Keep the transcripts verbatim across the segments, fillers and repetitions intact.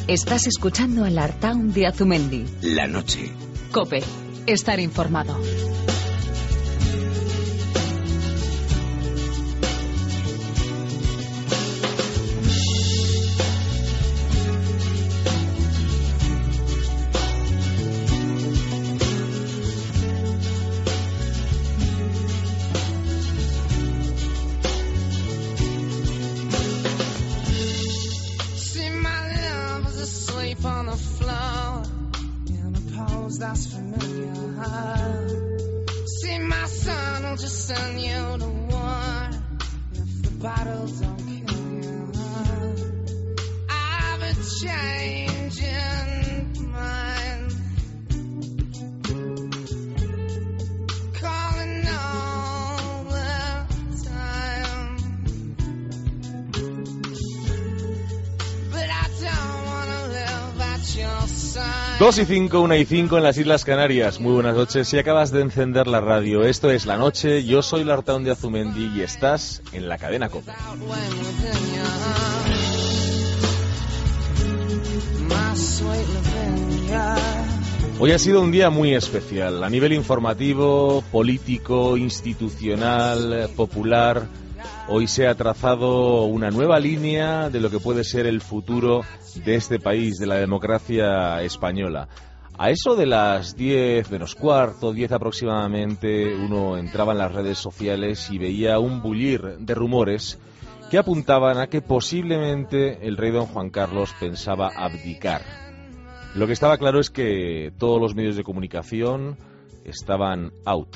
Estás escuchando al Artaun de Azumendi. La noche. COPE. Estar informado. Dos y cinco, una y cinco en las Islas Canarias. Muy buenas noches. Si acabas de encender la radio, esto es La Noche. Yo soy el Artaun de Azumendi y estás en la cadena COPE. Hoy ha sido un día muy especial a nivel informativo, político, institucional, popular. Hoy se ha trazado una nueva línea de lo que puede ser el futuro de este país, de la democracia española. A eso de las diez menos cuarto, diez aproximadamente, uno entraba en las redes sociales y veía un bullir de rumores que apuntaban a que posiblemente el rey don Juan Carlos pensaba abdicar. Lo que estaba claro es que todos los medios de comunicación estaban out.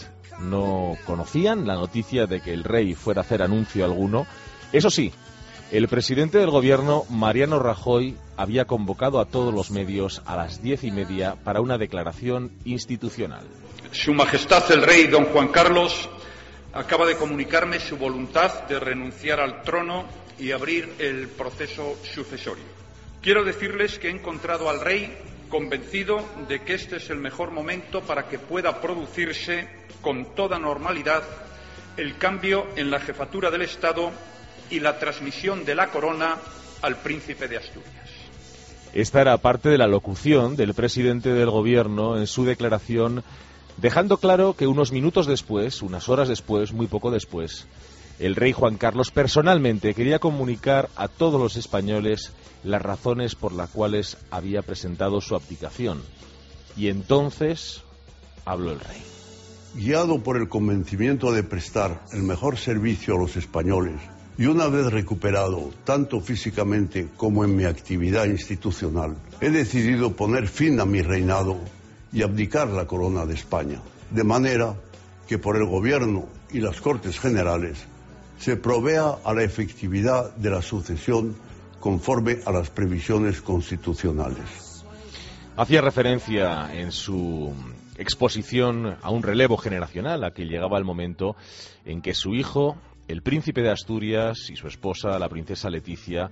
No conocían la noticia de que el rey fuera a hacer anuncio alguno. Eso sí, el presidente del gobierno, Mariano Rajoy, había convocado a todos los medios a las diez y media para una declaración institucional. Su Majestad el Rey don Juan Carlos acaba de comunicarme su voluntad de renunciar al trono y abrir el proceso sucesorio. Quiero decirles que he encontrado al rey convencido de que este es el mejor momento para que pueda producirse con toda normalidad el cambio en la jefatura del Estado y la transmisión de la corona al príncipe de Asturias. Esta era parte de la locución del presidente del gobierno en su declaración, dejando claro que unos minutos después, unas horas después, muy poco después, el rey Juan Carlos personalmente quería comunicar a todos los españoles las razones por las cuales había presentado su abdicación. Y entonces habló el rey. Guiado por el convencimiento de prestar el mejor servicio a los españoles y una vez recuperado tanto físicamente como en mi actividad institucional, he decidido poner fin a mi reinado y abdicar la corona de España, de manera que por el gobierno y las Cortes Generales se provea a la efectividad de la sucesión conforme a las previsiones constitucionales. Hacía referencia en su exposición a un relevo generacional, a que llegaba el momento en que su hijo, el príncipe de Asturias, y su esposa, la princesa Leticia,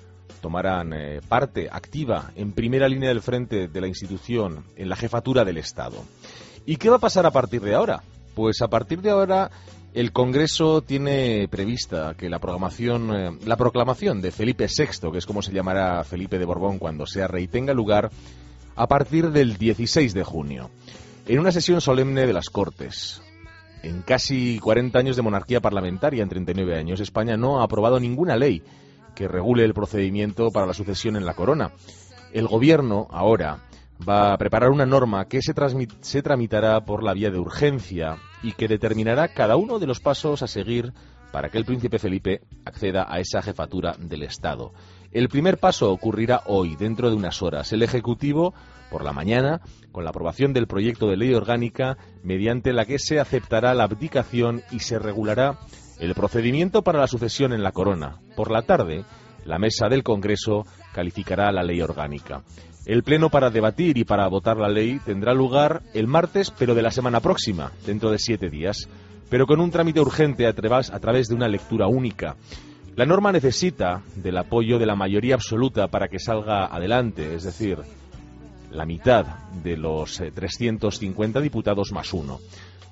tomaran eh, parte activa en primera línea del frente de la institución, en la jefatura del Estado. ¿Y qué va a pasar a partir de ahora? Pues a partir de ahora el Congreso tiene prevista que la programación, eh, la proclamación de Felipe sexto, que es como se llamará Felipe de Borbón cuando sea rey, tenga lugar a partir del dieciséis de junio, en una sesión solemne de las Cortes. En casi cuarenta años de monarquía parlamentaria, en treinta y nueve años, España no ha aprobado ninguna ley que regule el procedimiento para la sucesión en la corona. El gobierno ahora va a preparar una norma que se, se tramitará por la vía de urgencia y que determinará cada uno de los pasos a seguir para que el príncipe Felipe acceda a esa jefatura del Estado. El primer paso ocurrirá hoy, dentro de unas horas. El Ejecutivo, por la mañana, con la aprobación del proyecto de ley orgánica, mediante la que se aceptará la abdicación y se regulará el procedimiento para la sucesión en la corona. Por la tarde, la mesa del Congreso calificará la ley orgánica. El pleno para debatir y para votar la ley tendrá lugar el martes, pero de la semana próxima, dentro de siete días, pero con un trámite urgente a través, a través de una lectura única. La norma necesita del apoyo de la mayoría absoluta para que salga adelante, es decir, la mitad de los trescientos cincuenta diputados más uno.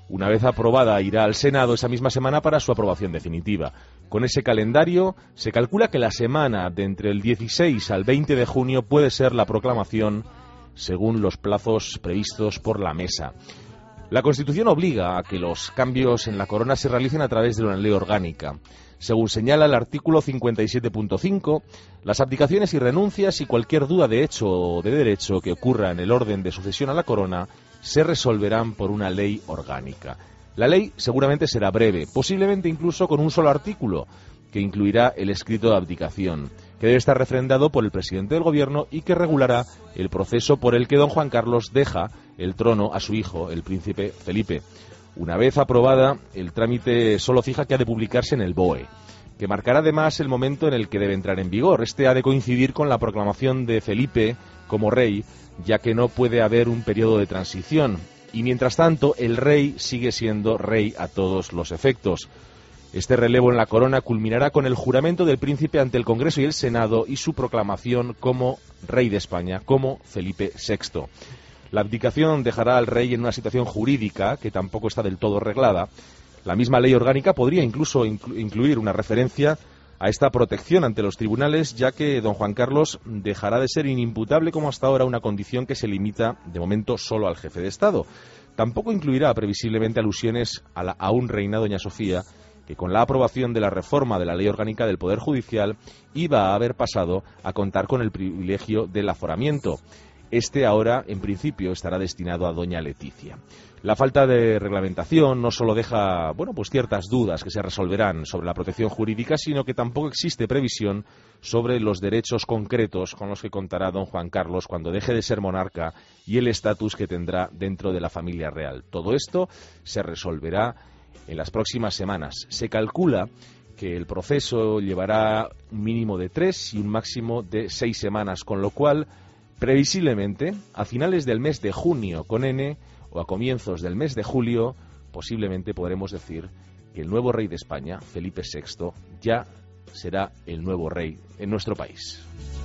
Una vez aprobada, irá al Senado esa misma semana para su aprobación definitiva. Con ese calendario, se calcula que la semana de entre el dieciséis al veinte de junio puede ser la proclamación según los plazos previstos por la Mesa. La Constitución obliga a que los cambios en la corona se realicen a través de una ley orgánica. Según señala el artículo cincuenta y siete punto cinco, las abdicaciones y renuncias y cualquier duda de hecho o de derecho que ocurra en el orden de sucesión a la corona se resolverán por una ley orgánica. La ley seguramente será breve, posiblemente incluso con un solo artículo, que incluirá el escrito de abdicación, que debe estar refrendado por el presidente del gobierno y que regulará el proceso por el que don Juan Carlos deja el trono a su hijo, el príncipe Felipe. Una vez aprobada, el trámite solo fija que ha de publicarse en el B O E, que marcará además el momento en el que debe entrar en vigor. Este ha de coincidir con la proclamación de Felipe como rey, ya que no puede haber un periodo de transición. Y mientras tanto, el rey sigue siendo rey a todos los efectos. Este relevo en la corona culminará con el juramento del príncipe ante el Congreso y el Senado y su proclamación como rey de España, como Felipe sexto. La abdicación dejará al rey en una situación jurídica que tampoco está del todo arreglada. La misma ley orgánica podría incluso inclu- incluir una referencia a esta protección ante los tribunales, ya que don Juan Carlos dejará de ser inimputable como hasta ahora, una condición que se limita de momento solo al jefe de Estado. Tampoco incluirá previsiblemente alusiones a, la, a un reina doña Sofía, que con la aprobación de la reforma de la ley orgánica del Poder Judicial iba a haber pasado a contar con el privilegio del aforamiento. Este ahora, en principio, estará destinado a doña Leticia. La falta de reglamentación no solo deja, bueno, pues ciertas dudas que se resolverán sobre la protección jurídica, sino que tampoco existe previsión sobre los derechos concretos con los que contará don Juan Carlos cuando deje de ser monarca y el estatus que tendrá dentro de la familia real. Todo esto se resolverá en las próximas semanas. Se calcula que el proceso llevará un mínimo de tres y un máximo de seis semanas, con lo cual, previsiblemente, a finales del mes de junio con N o a comienzos del mes de julio, posiblemente podremos decir que el nuevo rey de España, Felipe sexto, ya será el nuevo rey en nuestro país.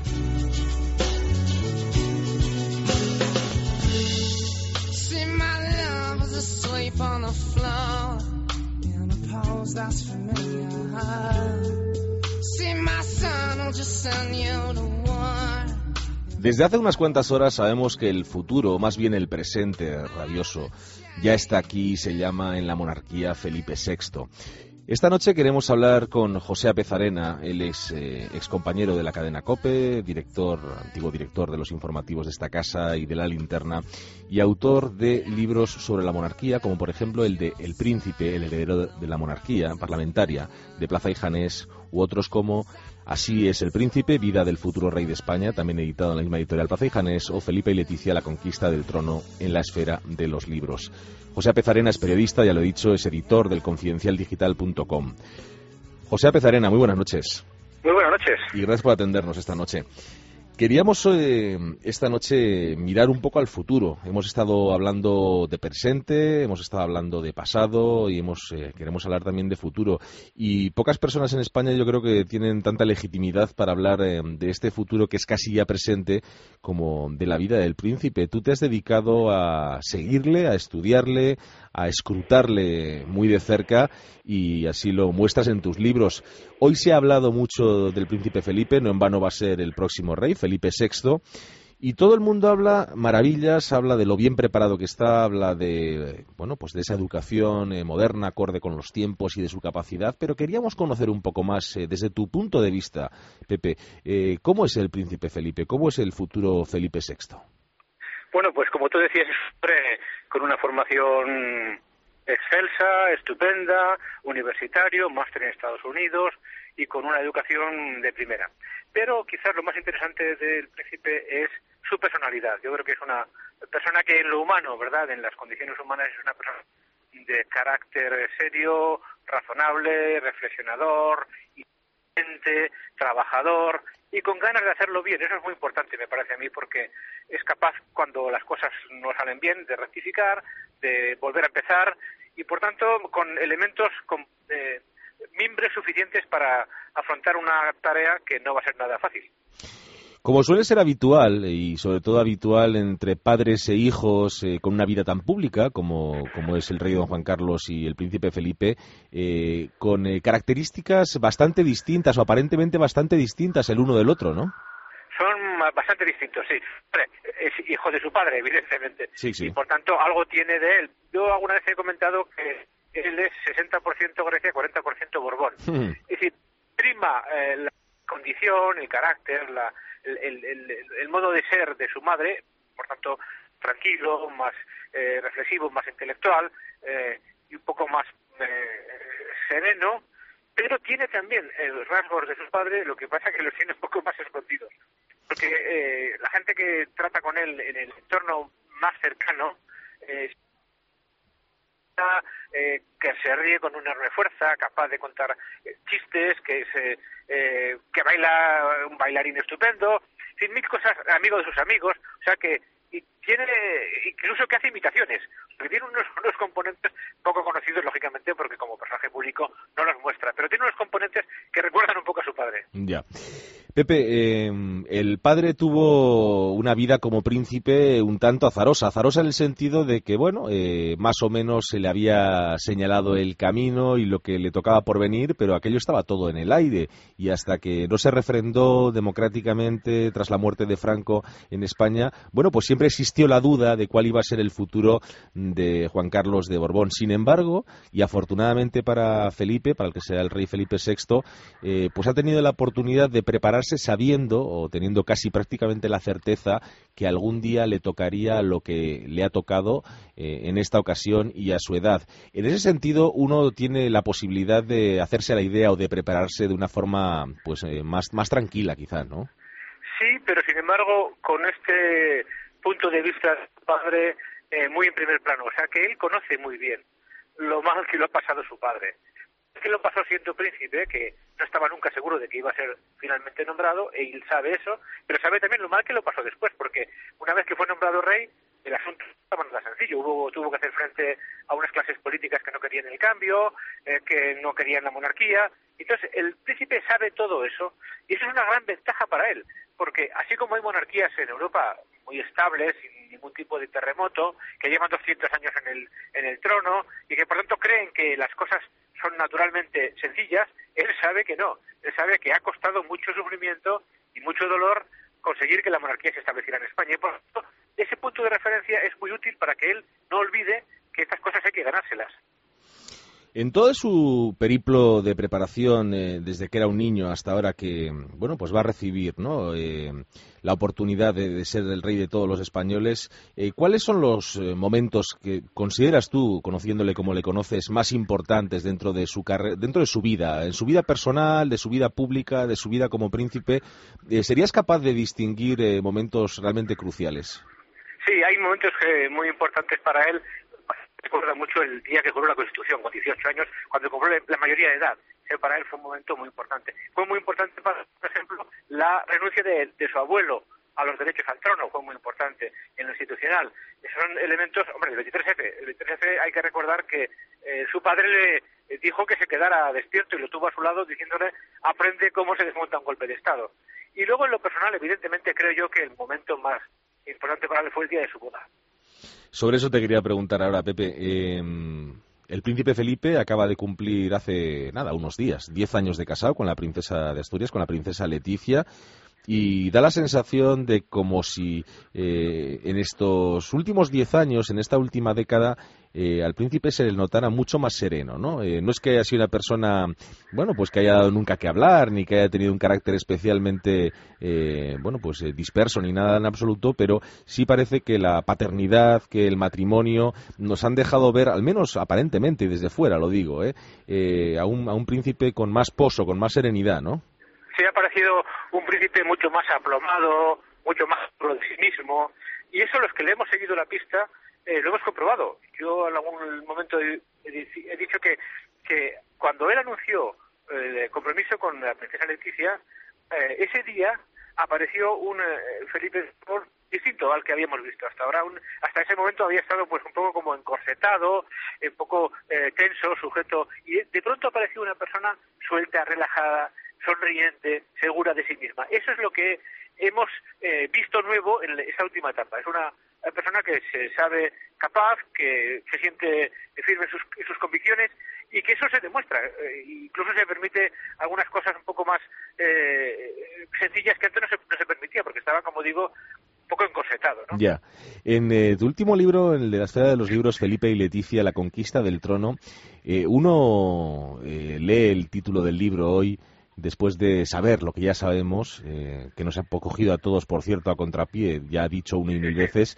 Desde hace unas cuantas horas sabemos que el futuro, más bien el presente rabioso, ya está aquí y se llama en la monarquía Felipe sexto. Esta noche queremos hablar con José Apezarena. Él es eh, excompañero de la cadena COPE, director, antiguo director de los informativos de esta casa y de La Linterna, y autor de libros sobre la monarquía, como por ejemplo el de El Príncipe, el heredero de la monarquía parlamentaria, de Plaza y Janés, u otros como Así es el Príncipe, vida del futuro rey de España, también editado en la misma editorial Plaza y Janés, o Felipe y Leticia, la conquista del trono en la esfera de los libros. José Apezarena es periodista, ya lo he dicho, es editor del confidencial digital punto com. José Apezarena, muy buenas noches. Muy buenas noches. Y gracias por atendernos esta noche. Queríamos eh, esta noche mirar un poco al futuro. Hemos estado hablando de presente, hemos estado hablando de pasado y hemos eh, queremos hablar también de futuro. Y pocas personas en España yo creo que tienen tanta legitimidad para hablar eh, de este futuro que es casi ya presente como de la vida del príncipe. Tú te has dedicado a seguirle, a estudiarle, a escrutarle muy de cerca y así lo muestras en tus libros. Hoy se ha hablado mucho del príncipe Felipe, no en vano va a ser el próximo rey, Felipe sexto, y todo el mundo habla maravillas, habla de lo bien preparado que está, habla de, bueno, pues de esa educación eh, moderna, acorde con los tiempos y de su capacidad, pero queríamos conocer un poco más, eh, desde tu punto de vista, Pepe, eh, ¿cómo es el príncipe Felipe? ¿Cómo es el futuro Felipe sexto? Bueno, pues como tú decías, es un hombre con una formación excelsa, estupenda, universitario, máster en Estados Unidos y con una educación de primera. Pero quizás lo más interesante del príncipe es su personalidad. Yo creo que es una persona que en lo humano, ¿verdad?, en las condiciones humanas es una persona de carácter serio, razonable, reflexionador, inteligente, trabajador y con ganas de hacerlo bien. Eso es muy importante, me parece a mí, porque es capaz, cuando las cosas no salen bien, de rectificar, de volver a empezar y, por tanto, con elementos, con eh, mimbres suficientes para afrontar una tarea que no va a ser nada fácil. Como suele ser habitual, y sobre todo habitual entre padres e hijos eh, con una vida tan pública como, como es el rey don Juan Carlos y el príncipe Felipe, eh, con eh, características bastante distintas o aparentemente bastante distintas el uno del otro, ¿no? Son bastante distintos, sí. Es hijo de su padre, evidentemente. Sí, sí. Y por tanto algo tiene de él. Yo alguna vez he comentado que él es sesenta por ciento Grecia, cuarenta por ciento Borbón. Hmm. Es decir, prima eh, la condición, el carácter, la... El, el, el, el modo de ser de su madre, por tanto, tranquilo, más eh, reflexivo, más intelectual eh, y un poco más eh, sereno, pero tiene también eh, rasgos de su padre, lo que pasa es que los tiene un poco más escondidos. Porque eh, la gente que trata con él en el entorno más cercano, eh, Eh, que se ríe con una enorme fuerza, capaz de contar eh, chistes, que se eh, que baila un bailarín estupendo, sin mil cosas, amigo de sus amigos, o sea que y tiene incluso que hace imitaciones, porque tiene unos, unos componentes poco conocidos, lógicamente, porque como personaje público no los muestra, pero tiene unos componentes que recuerdan un poco a su padre. Ya. Pepe, eh, el padre tuvo una vida como príncipe un tanto azarosa, azarosa en el sentido de que, bueno, eh, más o menos se le había señalado el camino y lo que le tocaba por venir, pero aquello estaba todo en el aire, y hasta que no se refrendó democráticamente tras la muerte de Franco en España, bueno, pues siempre existió la duda de cuál iba a ser el futuro de Juan Carlos de Borbón. Sin embargo, y afortunadamente para Felipe, para el que sea el rey Felipe sexto, eh, pues ha tenido la oportunidad de prepararse sabiendo o teniendo casi prácticamente la certeza que algún día le tocaría lo que le ha tocado eh, en esta ocasión y a su edad. En ese sentido, uno tiene la posibilidad de hacerse la idea o de prepararse de una forma pues eh, más, más tranquila, quizás, ¿no? Sí, pero sin embargo, con este punto de vista del padre eh, muy en primer plano, o sea que él conoce muy bien lo mal que lo ha pasado su padre. Que lo pasó siendo príncipe, que no estaba nunca seguro de que iba a ser finalmente nombrado, y él sabe eso, pero sabe también lo mal que lo pasó después, porque una vez que fue nombrado rey, el asunto estaba nada sencillo. Hubo, tuvo que hacer frente a unas clases políticas que no querían el cambio, eh, que no querían la monarquía. Entonces, el príncipe sabe todo eso, y eso es una gran ventaja para él, porque así como hay monarquías en Europa muy estables, sin ningún tipo de terremoto, que llevan doscientos años en el, en el trono, y que por tanto creen que las cosas son naturalmente sencillas, él sabe que no. Él sabe que ha costado mucho sufrimiento y mucho dolor conseguir que la monarquía se estableciera en España. Y por lo tanto, ese punto de referencia es muy útil para que él no olvide que estas cosas hay que ganárselas. En todo su periplo de preparación, eh, desde que era un niño hasta ahora que, bueno, pues va a recibir, ¿no?, eh, la oportunidad de, de ser el rey de todos los españoles, eh, ¿cuáles son los eh, momentos que consideras tú, conociéndole como le conoces, más importantes dentro de su carrera, dentro de su vida, en su vida personal, de su vida pública, de su vida como príncipe? Eh, ¿Serías capaz de distinguir eh, momentos realmente cruciales? Sí, hay momentos eh, muy importantes para él. Recuerda mucho el día que juró la Constitución, con dieciocho años, cuando cumplió la mayoría de edad. Ese para él fue un momento muy importante. Fue muy importante, para, por ejemplo, la renuncia de, de su abuelo a los derechos al trono, fue muy importante en lo institucional. Esos son elementos, hombre, el veintitrés efe. El veintitrés efe hay que recordar que eh, su padre le dijo que se quedara despierto y lo tuvo a su lado diciéndole, aprende cómo se desmonta un golpe de Estado. Y luego en lo personal, evidentemente, creo yo que el momento más importante para él fue el día de su boda. Sobre eso te quería preguntar ahora, Pepe. Eh, el príncipe Felipe acaba de cumplir hace, nada, unos días, diez años de casado con la princesa de Asturias, con la princesa Leticia, y da la sensación de como si eh, en estos últimos diez años, en esta última década, eh, al príncipe se le notara mucho más sereno, ¿no? Eh, no es que haya sido una persona, bueno, pues que haya dado nunca que hablar, ni que haya tenido un carácter especialmente, eh, bueno, pues eh, disperso, ni nada en absoluto, pero sí parece que la paternidad, que el matrimonio, nos han dejado ver, al menos aparentemente, y desde fuera lo digo, eh, eh, a, un, a un príncipe con más poso, con más serenidad, ¿no? Sí, ha parecido un príncipe mucho más aplomado, mucho más seguro de sí mismo, y eso los que le hemos seguido la pista eh, lo hemos comprobado. Yo en algún momento he, he dicho que, que cuando él anunció el compromiso con la princesa Leticia, eh, ese día apareció un eh, Felipe distinto al que habíamos visto hasta ahora. Un, hasta ese momento había estado pues un poco como encorsetado, un poco eh, tenso, sujeto, y de, de pronto apareció una persona suelta, relajada, sonriente, segura de sí misma. Eso es lo que he hemos eh, visto nuevo en esta última etapa. Es una persona que se sabe capaz, que se siente firme en sus, en sus convicciones y que eso se demuestra. Eh, incluso se permite algunas cosas un poco más eh, sencillas que antes no se, no se permitía, porque estaba, como digo, un poco encorsetado, ¿no? Ya. En eh, tu último libro, el de la esfera de los libros, Felipe y Leticia, La conquista del trono, eh, uno eh, lee el título del libro hoy, después de saber lo que ya sabemos, eh, que nos ha cogido a todos, por cierto, a contrapié, ya ha dicho una y mil veces,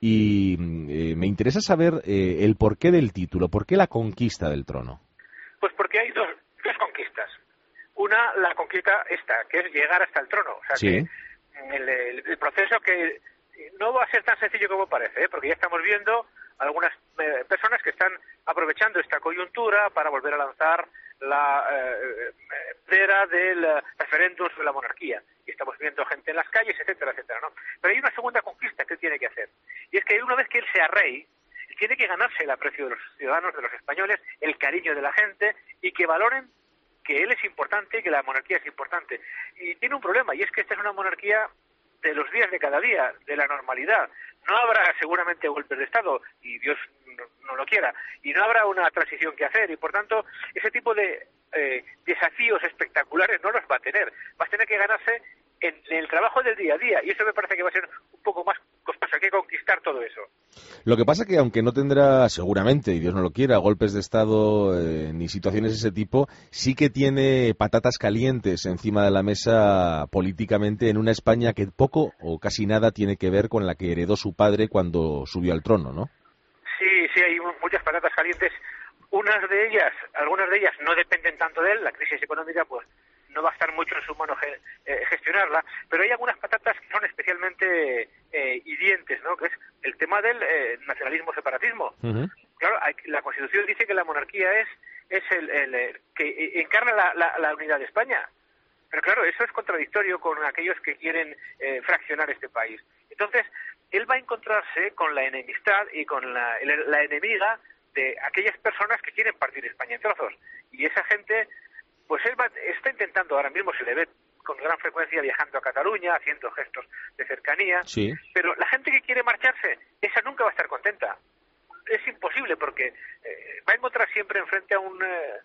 y eh, me interesa saber eh, el porqué del título, ¿por qué la conquista del trono? Pues porque hay dos, dos conquistas. Una, la conquista esta, que es llegar hasta el trono. O sea, sí. que el, el, el proceso que no va a ser tan sencillo como parece, ¿eh? Porque ya estamos viendo algunas eh, personas que están aprovechando esta coyuntura para volver a lanzar la bandera eh, del referéndum sobre la monarquía. Y estamos viendo gente en las calles, etcétera, etcétera, ¿no? Pero hay una segunda conquista que él tiene que hacer. Y es que una vez que él sea rey, tiene que ganarse el aprecio de los ciudadanos, de los españoles, el cariño de la gente, y que valoren que él es importante y que la monarquía es importante. Y tiene un problema, y es que esta es una monarquía de los días de cada día, de la normalidad. No habrá seguramente golpes de Estado, y Dios no, no lo quiera, y no habrá una transición que hacer, y por tanto, ese tipo de eh, desafíos espectaculares no los va a tener. Va a tener que ganarse en, en el trabajo del día a día, y eso me parece que va a ser un poco más costoso, hay que conquistar todo eso. Lo que pasa que, aunque no tendrá, seguramente, y Dios no lo quiera, golpes de Estado eh, ni situaciones de ese tipo, sí que tiene patatas calientes encima de la mesa políticamente en una España que poco o casi nada tiene que ver con la que heredó su padre cuando subió al trono, ¿no? Sí, sí, hay muchas patatas calientes. Unas de ellas, algunas de ellas no dependen tanto de él, la crisis económica pues no va a estar mucho en su mano ge, eh, gestionarla, pero hay algunas patatas que son especialmente eh, hirientes, ¿no? Que es el tema del eh, nacionalismo-separatismo. Uh-huh. Claro, hay, la Constitución dice que la monarquía es es el, el, el que encarna la, la, la unidad de España, pero claro, eso es contradictorio con aquellos que quieren eh, fraccionar este país. Entonces, él va a encontrarse con la enemistad y con la, la enemiga de aquellas personas que quieren partir España en trozos, y esa gente, pues él va, está intentando, ahora mismo se le ve con gran frecuencia viajando a Cataluña, haciendo gestos de cercanía, sí. Pero la gente que quiere marcharse, esa nunca va a estar contenta. Es imposible, porque eh, va a encontrar siempre enfrente a un eh,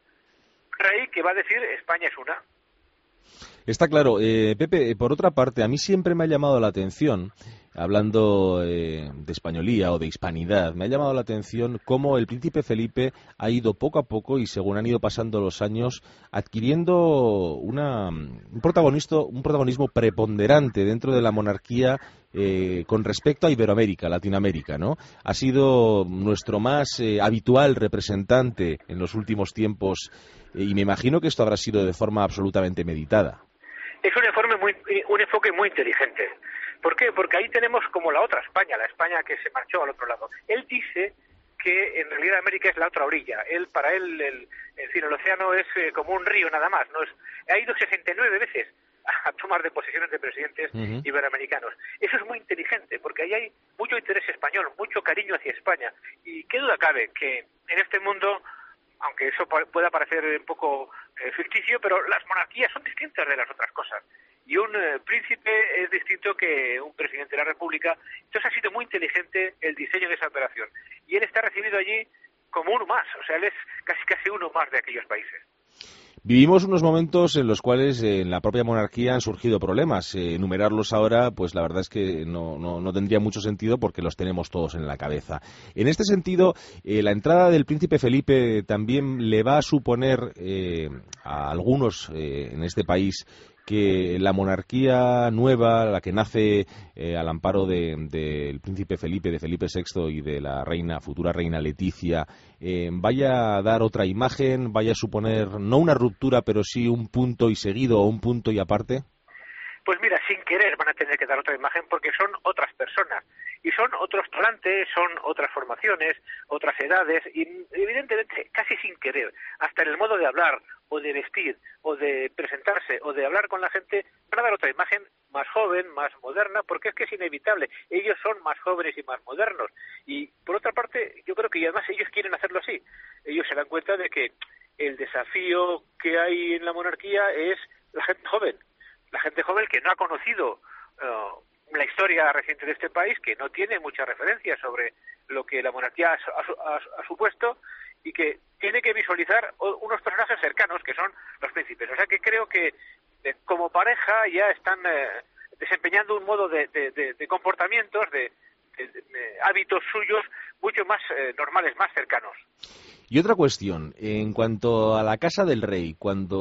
rey que va a decir España es una. Está claro. Eh, Pepe, por otra parte, a mí siempre me ha llamado la atención, hablando eh, de españolía o de hispanidad, me ha llamado la atención cómo el príncipe Felipe ha ido poco a poco y, según han ido pasando los años, adquiriendo una, un, protagonista, un protagonismo preponderante dentro de la monarquía eh, con respecto a Iberoamérica, Latinoamérica, ¿no? Ha sido nuestro más eh, habitual representante en los últimos tiempos eh, y me imagino que esto habrá sido de forma absolutamente meditada. Es un enfoque muy, un enfoque muy inteligente. ¿Por qué? Porque ahí tenemos como la otra España, la España que se marchó al otro lado. Él dice que en realidad América es la otra orilla. Él, para él, el, el, el océano es eh, como un río nada más. No es, ha ido sesenta y nueve veces a tomar de posiciones de presidentes uh-huh. iberoamericanos. Eso es muy inteligente, porque ahí hay mucho interés español, mucho cariño hacia España. Y qué duda cabe que en este mundo, aunque eso pueda parecer un poco eh, ficticio, pero las monarquías son distintas de las otras cosas. Y un eh, príncipe es distinto que un presidente de la República. Entonces ha sido muy inteligente el diseño de esa operación. Y él está recibido allí como uno más, o sea, él es casi casi uno más de aquellos países. Vivimos unos momentos en los cuales eh, en la propia monarquía han surgido problemas. Eh, enumerarlos ahora, pues la verdad es que no, no, no tendría mucho sentido porque los tenemos todos en la cabeza. En este sentido, eh, la entrada del príncipe Felipe también le va a suponer eh, a algunos eh, en este país que la monarquía nueva, la que nace eh, al amparo del de, de príncipe Felipe, de Felipe sexto y de la reina, futura reina Leticia, eh, vaya a dar otra imagen, vaya a suponer no una ruptura, pero sí un punto y seguido o un punto y aparte? Pues mira, sin querer van a tener que dar otra imagen porque son otras personas y son otros talantes, son otras formaciones, otras edades y evidentemente casi sin querer, hasta en el modo de hablar o de vestir o de presentarse o de hablar con la gente, van a dar otra imagen más joven, más moderna, porque es que es inevitable, ellos son más jóvenes y más modernos y por otra parte yo creo que además ellos quieren hacerlo así, ellos se dan cuenta de que el desafío que hay en la monarquía es la gente joven, la gente joven que no ha conocido uh, la historia reciente de este país, que no tiene muchas referencias sobre lo que la monarquía ha, ha, ha supuesto, y que tiene que visualizar unos personajes cercanos, que son los príncipes. O sea que creo que eh, como pareja ya están eh, desempeñando un modo de, de, de, de comportamientos, de, de, de hábitos suyos mucho más eh, normales, más cercanos. Y otra cuestión, en cuanto a la Casa del Rey,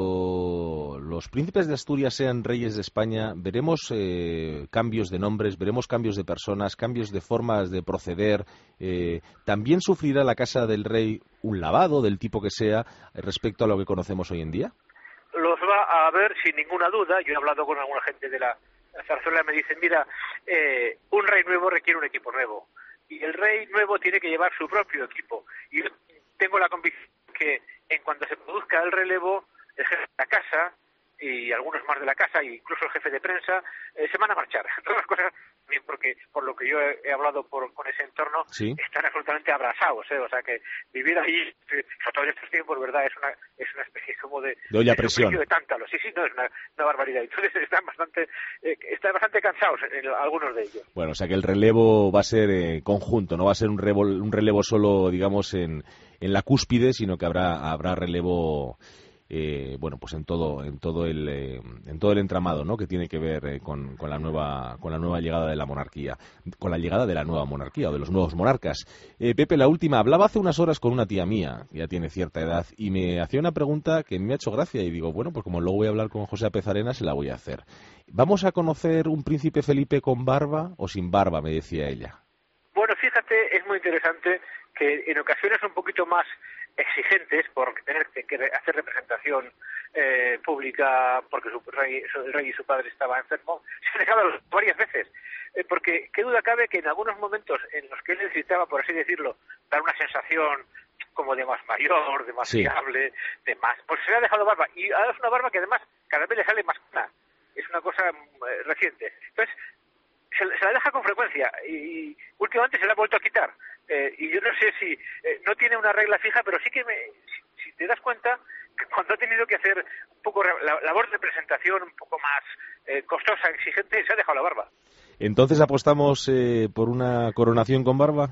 cuando los príncipes de Asturias sean reyes de España, ¿veremos eh, cambios de nombres, veremos cambios de personas, cambios de formas de proceder? Eh, ¿También sufrirá la Casa del Rey un lavado, del tipo que sea, respecto a lo que conocemos hoy en día? Los va a haber sin ninguna duda. Yo he hablado con alguna gente de la zarzuela y me dicen, mira, eh, un rey nuevo requiere un equipo nuevo. Y el rey nuevo tiene que llevar su propio equipo. Y tengo la convicción que en cuanto se produzca el relevo, el jefe de la casa y algunos más de la casa, e incluso el jefe de prensa, eh, se van a marchar. Entre otras cosas, también porque por lo que yo he, he hablado por, con ese entorno, ¿sí?, están absolutamente abrasados, ¿eh? O sea que vivir ahí, sobre todo en estos tiempos, verdad, es una es una especie como de de olla a presión, de tántalo. Sí, sí, no, es una, una barbaridad. Entonces están bastante eh, están bastante cansados en, en algunos de ellos. Bueno, o sea que el relevo va a ser eh, conjunto, no va a ser un, revo, un relevo solo, digamos, en en la cúspide, sino que habrá habrá relevo eh, bueno, pues en todo en todo el eh, en todo el entramado, ¿no?, que tiene que ver eh, con, con la nueva con la nueva llegada de la monarquía, con la llegada de la nueva monarquía o de los nuevos monarcas. Eh, Pepe, la última, hablaba hace unas horas con una tía mía, que ya tiene cierta edad, y me hacía una pregunta que me ha hecho gracia y digo, bueno, pues como luego voy a hablar con José Apez Arenas, se la voy a hacer. ¿Vamos a conocer un príncipe Felipe con barba o sin barba?, me decía ella. Bueno, fíjate, es muy interesante que en ocasiones un poquito más exigentes por tener que hacer representación eh, pública porque su rey, su, el rey y su padre estaban enfermos, se han dejado varias veces, eh, porque qué duda cabe que en algunos momentos en los que él necesitaba, por así decirlo, dar una sensación como de más mayor, de más fiable, sí, de más, pues se le ha dejado barba, y ahora es una barba que además cada vez le sale más cana, es una cosa eh, reciente. Entonces se, se la deja con frecuencia y, y últimamente se la ha vuelto a quitar. Eh, y yo no sé si eh, no tiene una regla fija, pero sí que me, si, si te das cuenta que cuando ha tenido que hacer un poco la labor de presentación un poco más eh, costosa, exigente, se ha dejado la barba. ¿Entonces apostamos eh, por una coronación con barba?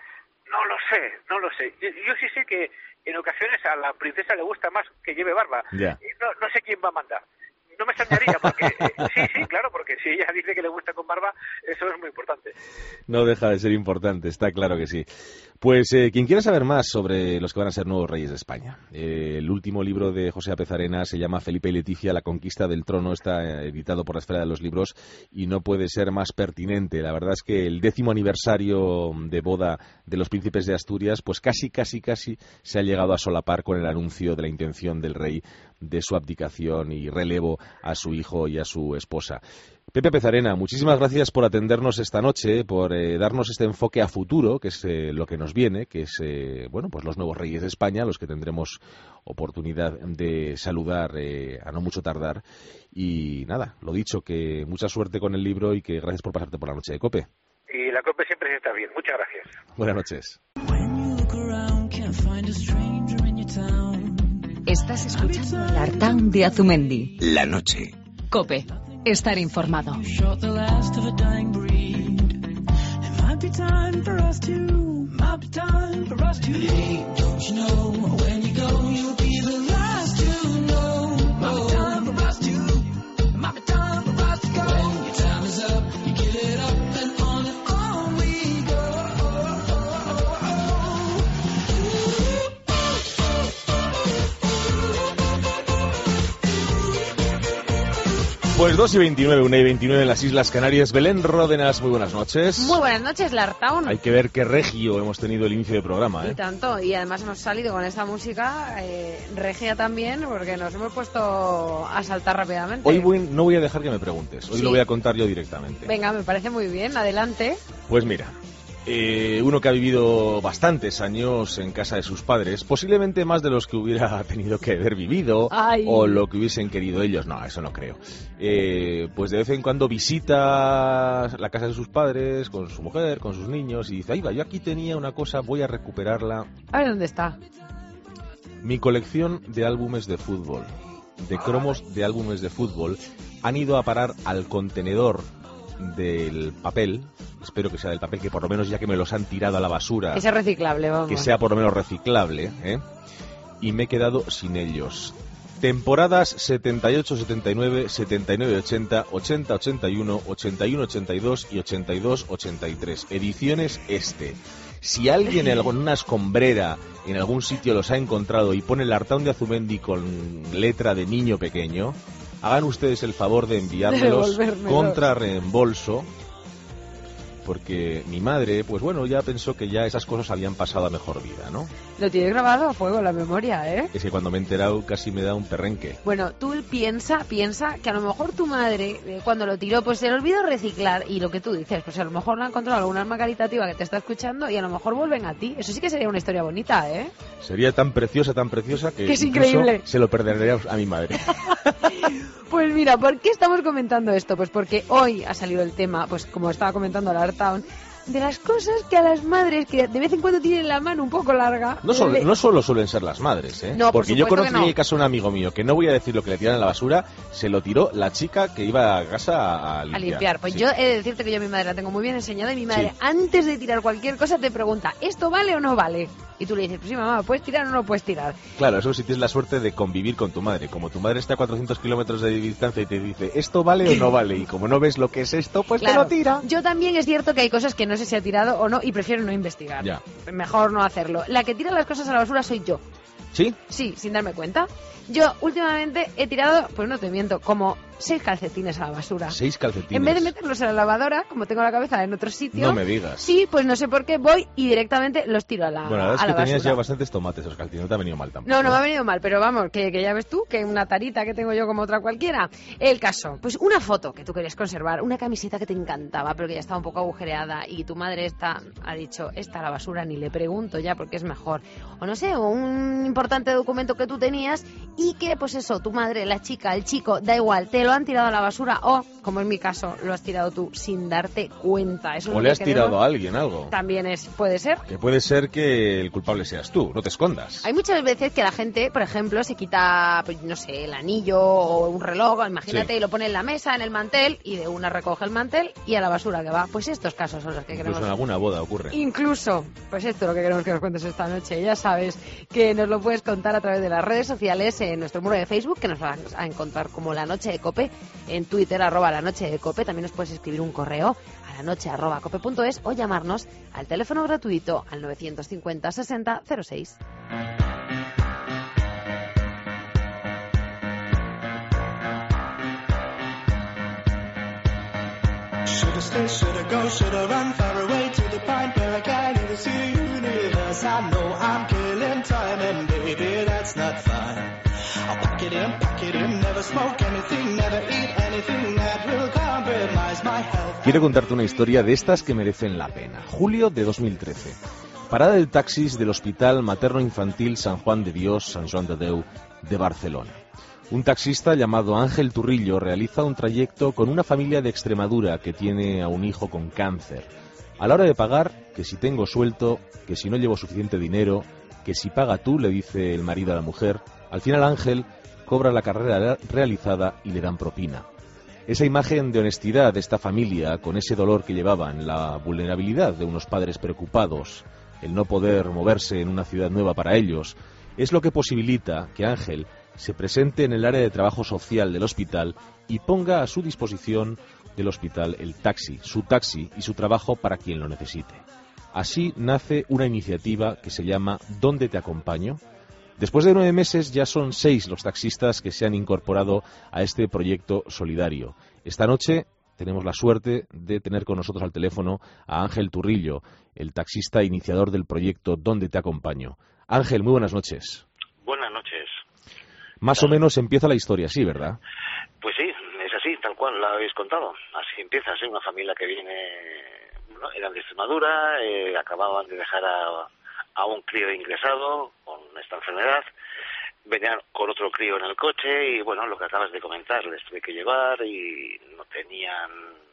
No lo sé, no lo sé. Yo, yo sí sé que en ocasiones a la princesa le gusta más que lleve barba. Ya. No, no sé quién va a mandar. No me extrañaría, porque eh, sí, sí, claro, porque si ella dice que le gusta con barba, eso es muy importante. No deja de ser importante, está claro que sí. Pues eh, quien quiera saber más sobre los que van a ser nuevos reyes de España, eh, el último libro de José Apez Arenas se llama Felipe y Leticia, la conquista del trono, está eh, editado por la Esfera de los Libros y no puede ser más pertinente. La verdad es que el décimo aniversario de boda de los príncipes de Asturias, pues casi, casi, casi se ha llegado a solapar con el anuncio de la intención del rey de su abdicación y relevo a su hijo y a su esposa. Pepe Apez Arenas, muchísimas gracias por atendernos esta noche, por eh, darnos este enfoque a futuro, que es eh, lo que nos viene, que es eh, bueno, pues los nuevos reyes de España, los que tendremos oportunidad de saludar eh, a no mucho tardar. Y nada, lo dicho, que mucha suerte con el libro y que gracias por pasarte por la noche de COPE. Y la COPE siempre está bien. Muchas gracias. Buenas noches. Estás escuchando el Artaun de Azumendi. La noche. COPE. Estar informado. Pues dos y veintinueve, una y veintinueve en las Islas Canarias. Belén Ródenas, muy buenas noches. Muy buenas noches, Lartaun. Hay que ver qué regio hemos tenido el inicio del programa, ¿eh? Y tanto, y además hemos salido con esta música eh, regia también, porque nos hemos puesto a saltar rápidamente. Hoy voy, no voy a dejar que me preguntes, hoy sí. Lo voy a contar yo directamente. Venga, me parece muy bien, adelante. Pues mira, eh, uno que ha vivido bastantes años en casa de sus padres, posiblemente más de los que hubiera tenido que haber vivido. Ay. O lo que hubiesen querido ellos, no, eso no creo. Eh, pues de vez en cuando visita la casa de sus padres con su mujer, con sus niños y dice, ahí va, yo aquí tenía una cosa, voy a recuperarla. A ver, ¿dónde está? Mi colección de álbumes de fútbol, de cromos de álbumes de fútbol, han ido a parar al contenedor del papel, espero que sea del papel, que por lo menos ya que me los han tirado a la basura, que sea reciclable, vamos. Que sea por lo menos reciclable, ¿eh? Y me he quedado sin ellos. Temporadas setenta y ocho setenta y nueve, setenta y nueve ochenta, ochenta ochenta y uno, ochenta y uno ochenta y dos y ochenta y dos ochenta y tres. Ediciones este. Si alguien en alguna escombrera en algún sitio los ha encontrado y pone el Artaón de Azumendi con letra de niño pequeño, hagan ustedes el favor de enviármelos contra reembolso, porque mi madre, pues bueno, ya pensó que ya esas cosas habían pasado a mejor vida, ¿no? Lo tienes grabado a fuego la memoria, ¿eh? Es que cuando me he enterado casi me da un perrenque. Bueno, tú piensa, piensa que a lo mejor tu madre, eh, cuando lo tiró, pues se le olvidó reciclar, y lo que tú dices, pues a lo mejor no ha encontrado alguna alma caritativa que te está escuchando y a lo mejor vuelven a ti. Eso sí que sería una historia bonita, ¿eh? Sería tan preciosa, tan preciosa que, que es increíble. Se lo perdería a mi madre. Pues mira, ¿por qué estamos comentando esto? Pues porque hoy ha salido el tema, pues como estaba comentando la Artaón, de las cosas que a las madres, que de vez en cuando tienen la mano un poco larga... No, solo, le... no solo suelen ser las madres, ¿eh? No, por porque yo conocí no. el caso de un amigo mío, que no voy a decir lo que le tiran a la basura, se lo tiró la chica que iba a casa a limpiar. A limpiar. Pues sí. Yo he de decirte que yo a mi madre la tengo muy bien enseñada, y mi madre, sí, antes de tirar cualquier cosa te pregunta, ¿esto vale o no vale? Y tú le dices, pues sí, mamá, ¿puedes tirar o no puedes tirar? Claro, eso sí tienes la suerte de convivir con tu madre. Como tu madre está a cuatrocientos kilómetros de distancia y te dice, ¿esto vale o no vale? Y como no ves lo que es esto, pues claro, te lo tira. Yo también es cierto que hay cosas que no sé si ha tirado o no y prefiero no investigar. Ya. Mejor no hacerlo. La que tira las cosas a la basura soy yo. ¿Sí? Sí, sin darme cuenta. Yo últimamente he tirado, pues no te miento, como seis calcetines a la basura. Seis calcetines. En vez de meterlos en la lavadora, como tengo la cabeza en otro sitio. No me digas. Sí, pues no sé por qué voy y directamente los tiro a la, bueno, la verdad a es que la tenías basura. ya bastantes tomates esos calcetines, no te ha venido mal tampoco. No, no me ha venido mal, pero vamos, que, que ya ves tú, que una tarita que tengo yo como otra cualquiera. El caso, pues una foto que tú querías conservar, una camiseta que te encantaba, pero que ya estaba un poco agujereada y tu madre esta ha dicho, esta a la basura, ni le pregunto ya porque es mejor. O no sé, o un importante documento que tú tenías y que, pues eso, tu madre, la chica, el chico, da igual, te lo han tirado a la basura o, como en mi caso, lo has tirado tú sin darte cuenta. Eso o le has tirado a alguien algo. También es, puede ser. Que puede ser que el culpable seas tú, no te escondas. Hay muchas veces que la gente, por ejemplo, se quita, pues, no sé, el anillo o un reloj, imagínate, sí, y lo pone en la mesa, en el mantel, y de una recoge el mantel y a la basura que va. Pues estos casos son los que queremos. Incluso en alguna boda ocurre. Incluso, pues esto es lo que queremos que nos cuentes esta noche. Ya sabes que nos lo puedes contar a través de las redes sociales, en nuestro muro de Facebook, que nos vas a encontrar como La Noche de Cope, en Twitter, arroba La Noche de Cope. También nos puedes escribir un correo a la noche arroba cope punto es o llamarnos al teléfono gratuito al novecientos cincuenta sesenta cero seis. Shoulda stay, shoulda go, shoulda run far away to the point where I can't even see the universe. I know I'm killing time and baby that's not fine. I'll pack it in, pack it in, never smoke anything, never eat anything that will compromise my health. Quiero contarte una historia de estas que merecen la pena. Julio de dos mil trece. Parada de taxis del Hospital Materno Infantil San Juan de Dios, Sant Joan de Déu, de Barcelona. Un taxista llamado Ángel Turrillo realiza un trayecto con una familia de Extremadura que tiene a un hijo con cáncer. A la hora de pagar, que si tengo suelto, que si no llevo suficiente dinero, que si paga tú, le dice el marido a la mujer, al final Ángel cobra la carrera realizada y le dan propina. Esa imagen de honestidad de esta familia, con ese dolor que llevaban, la vulnerabilidad de unos padres preocupados, el no poder moverse en una ciudad nueva para ellos, es lo que posibilita que Ángel se presente en el área de trabajo social del hospital y ponga a su disposición del hospital el taxi, su taxi y su trabajo para quien lo necesite. Así nace una iniciativa que se llama ¿Dónde te acompaño? Después de nueve meses ya son seis los taxistas que se han incorporado a este proyecto solidario. Esta noche tenemos la suerte de tener con nosotros al teléfono a Ángel Turrillo, el taxista iniciador del proyecto ¿Dónde te acompaño? Ángel, muy buenas noches. Buenas noches. Más o menos empieza la historia, sí, ¿verdad? Pues sí, es así, tal cual la habéis contado. Así empieza, es una familia que viene, ¿no? Eran de Extremadura, eh, acababan de dejar a, a un crío ingresado con esta enfermedad, venían con otro crío en el coche y bueno, lo que acabas de comentar, les tuve que llevar y no tenían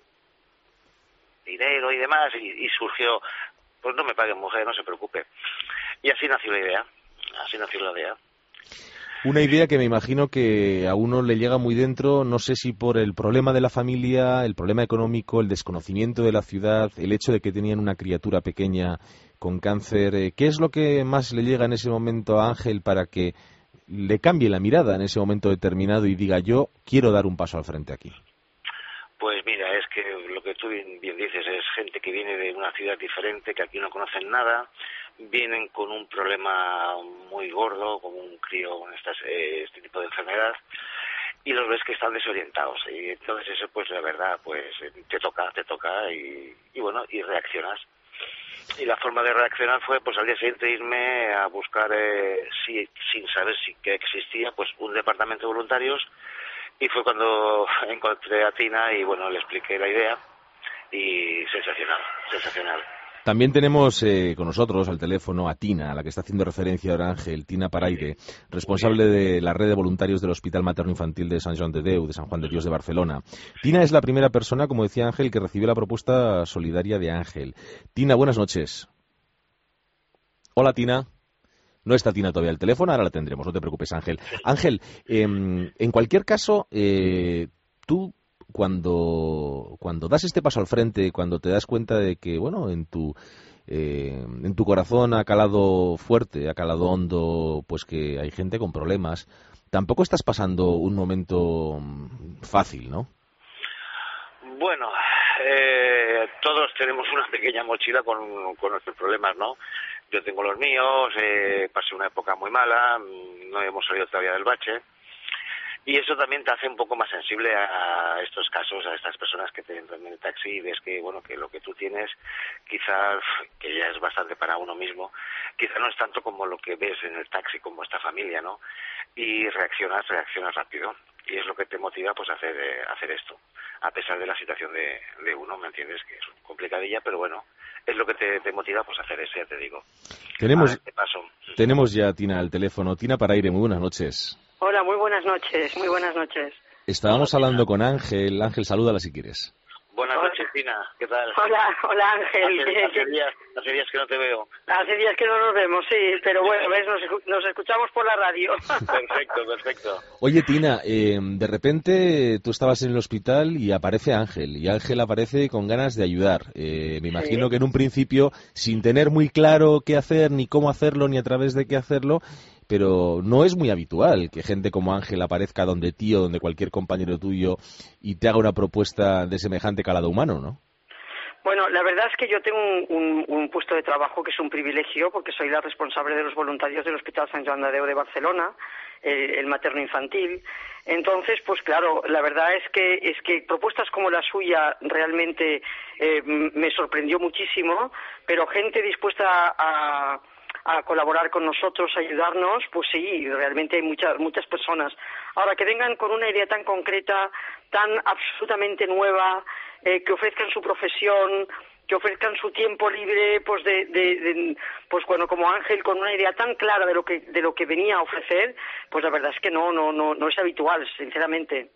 dinero y demás y, y surgió, pues no me paguen mujer, no se preocupe. Y así nació la idea, así nació la idea. Una idea que me imagino que a uno le llega muy dentro, no sé si por el problema de la familia, el problema económico, el desconocimiento de la ciudad, el hecho de que tenían una criatura pequeña con cáncer. Eh, ¿Qué es lo que más le llega en ese momento a Ángel para que le cambie la mirada en ese momento determinado y diga yo quiero dar un paso al frente aquí? Pues mira, es que lo que tú bien, bien dices es gente que viene de una ciudad diferente, que aquí no conocen nada, vienen con un problema muy gordo, como un crío con estas, eh, este tipo de enfermedad, y los ves que están desorientados. Y entonces eso, pues la verdad, pues te toca, te toca y, y bueno, y reaccionas. Y la forma de reaccionar fue, pues al día siguiente irme a buscar, eh, sí, sin saber si que existía, pues un departamento de voluntarios. Y fue cuando encontré a Tina y, bueno, le expliqué la idea y sensacional, sensacional. También tenemos eh, con nosotros al teléfono a Tina, a la que está haciendo referencia ahora Ángel, Tina Paraire, responsable de la red de voluntarios del Hospital Materno Infantil de Sant Joan de Déu, de San Juan de Dios de Barcelona. Tina es la primera persona, como decía Ángel, que recibió la propuesta solidaria de Ángel. Tina, buenas noches. Hola, Tina. No está Tina todavía al teléfono, ahora la tendremos, no te preocupes, Ángel. Ángel, eh, en cualquier caso, eh, tú cuando, cuando das este paso al frente, cuando te das cuenta de que, bueno, en tu, eh, en tu corazón ha calado fuerte, ha calado hondo, pues que hay gente con problemas, tampoco estás pasando un momento fácil, ¿no? Bueno, eh, todos tenemos una pequeña mochila con, con nuestros problemas, ¿no? Yo tengo los míos, eh, pasé una época muy mala, no hemos salido todavía del bache, y eso también te hace un poco más sensible a estos casos, a estas personas que te entran en el taxi y ves que, bueno, que lo que tú tienes, quizás, que ya es bastante para uno mismo, quizás no es tanto como lo que ves en el taxi, como esta familia, ¿no? Y reaccionas, reaccionas rápido, y es lo que te motiva, pues, a hacer, eh, hacer esto, a pesar de la situación de, de uno, ¿me entiendes? Que es complicadilla, pero bueno, es lo que te, te motiva, pues, a hacer eso, ya te digo. Tenemos, este paso. tenemos ya a Tina al teléfono. Tina Paraire, muy buenas noches. Hola, muy buenas noches, muy bunas noches. Estábamos Hola, hablando con Ángel. Ángel, salúdala si quieres. Buenas Hola. noches, Tina. ¿Qué tal? Hola, hola Ángel. Hace, hace, días, hace días que no te veo. Hace días que no nos vemos, sí, pero bueno, ves, nos, nos escuchamos por la radio. Perfecto, perfecto. Oye, Tina, eh, de repente tú estabas en el hospital y aparece Ángel, y Ángel aparece con ganas de ayudar. Eh, me imagino sí. que en un principio, sin tener muy claro qué hacer, ni cómo hacerlo, ni a través de qué hacerlo, pero no es muy habitual que gente como Ángel aparezca donde ti o donde cualquier compañero tuyo y te haga una propuesta de semejante calado humano, ¿no? Bueno, la verdad es que yo tengo un, un, un puesto de trabajo que es un privilegio porque soy la responsable de los voluntarios del Hospital Sant Joan de Déu de Barcelona, el, el materno infantil. Entonces, pues claro, la verdad es que es que propuestas como la suya realmente eh, me sorprendió muchísimo, pero gente dispuesta a a colaborar con nosotros, a ayudarnos, pues sí, realmente hay muchas muchas personas. Ahora, que vengan con una idea tan concreta, tan absolutamente nueva, eh, que ofrezcan su profesión, que ofrezcan su tiempo libre, pues de, de, de pues bueno, como Ángel, con una idea tan clara de lo que de lo que venía a ofrecer, pues la verdad es que no no no no es habitual, sinceramente.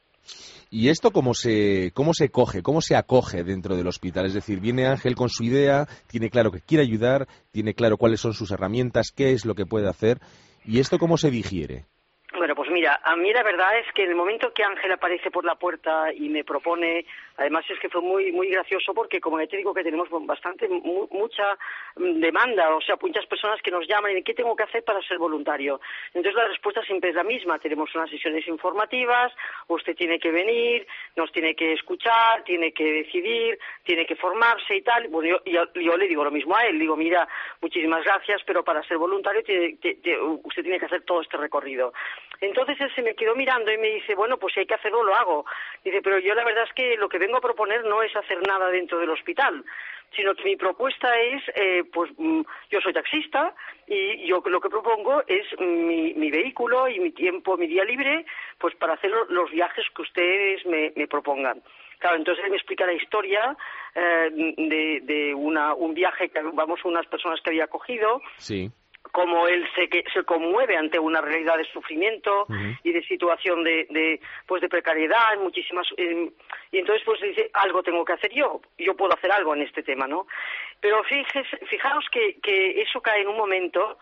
¿Y esto cómo se, cómo se coge, cómo se acoge dentro del hospital? Es decir, viene Ángel con su idea, tiene claro que quiere ayudar, tiene claro cuáles son sus herramientas, qué es lo que puede hacer, ¿y esto cómo se digiere? Bueno, pues mira, a mí la verdad es que en el momento que Ángel aparece por la puerta y me propone, además es que fue muy muy gracioso porque, como te digo, que tenemos bastante, mu mucha demanda, o sea, muchas personas que nos llaman y ¿qué tengo que hacer para ser voluntario? Entonces la respuesta siempre es la misma, tenemos unas sesiones informativas, usted tiene que venir, nos tiene que escuchar, tiene que decidir, tiene que formarse y tal. Bueno, yo, yo, yo le digo lo mismo a él, digo, mira, muchísimas gracias, pero para ser voluntario tiene, te, te, usted tiene que hacer todo este recorrido. Entonces él se me quedó mirando y me dice, bueno, pues si hay que hacerlo, lo hago. Dice, pero yo la verdad es que lo que vengo a proponer no es hacer nada dentro del hospital, sino que mi propuesta es, eh, pues yo soy taxista y yo lo que propongo es mi, mi vehículo y mi tiempo, mi día libre, pues para hacer los viajes que ustedes me, me propongan. Claro, entonces él me explica la historia eh, de, de una, un viaje que vamos unas personas que había cogido. Sí. Cómo él se, que, se conmueve ante una realidad de sufrimiento uh-huh. y de situación de, de pues de precariedad, muchísimas eh, y entonces pues dice, algo tengo que hacer yo, yo puedo hacer algo en este tema, ¿no? Pero fíjese, fijaos que, que eso cae en un momento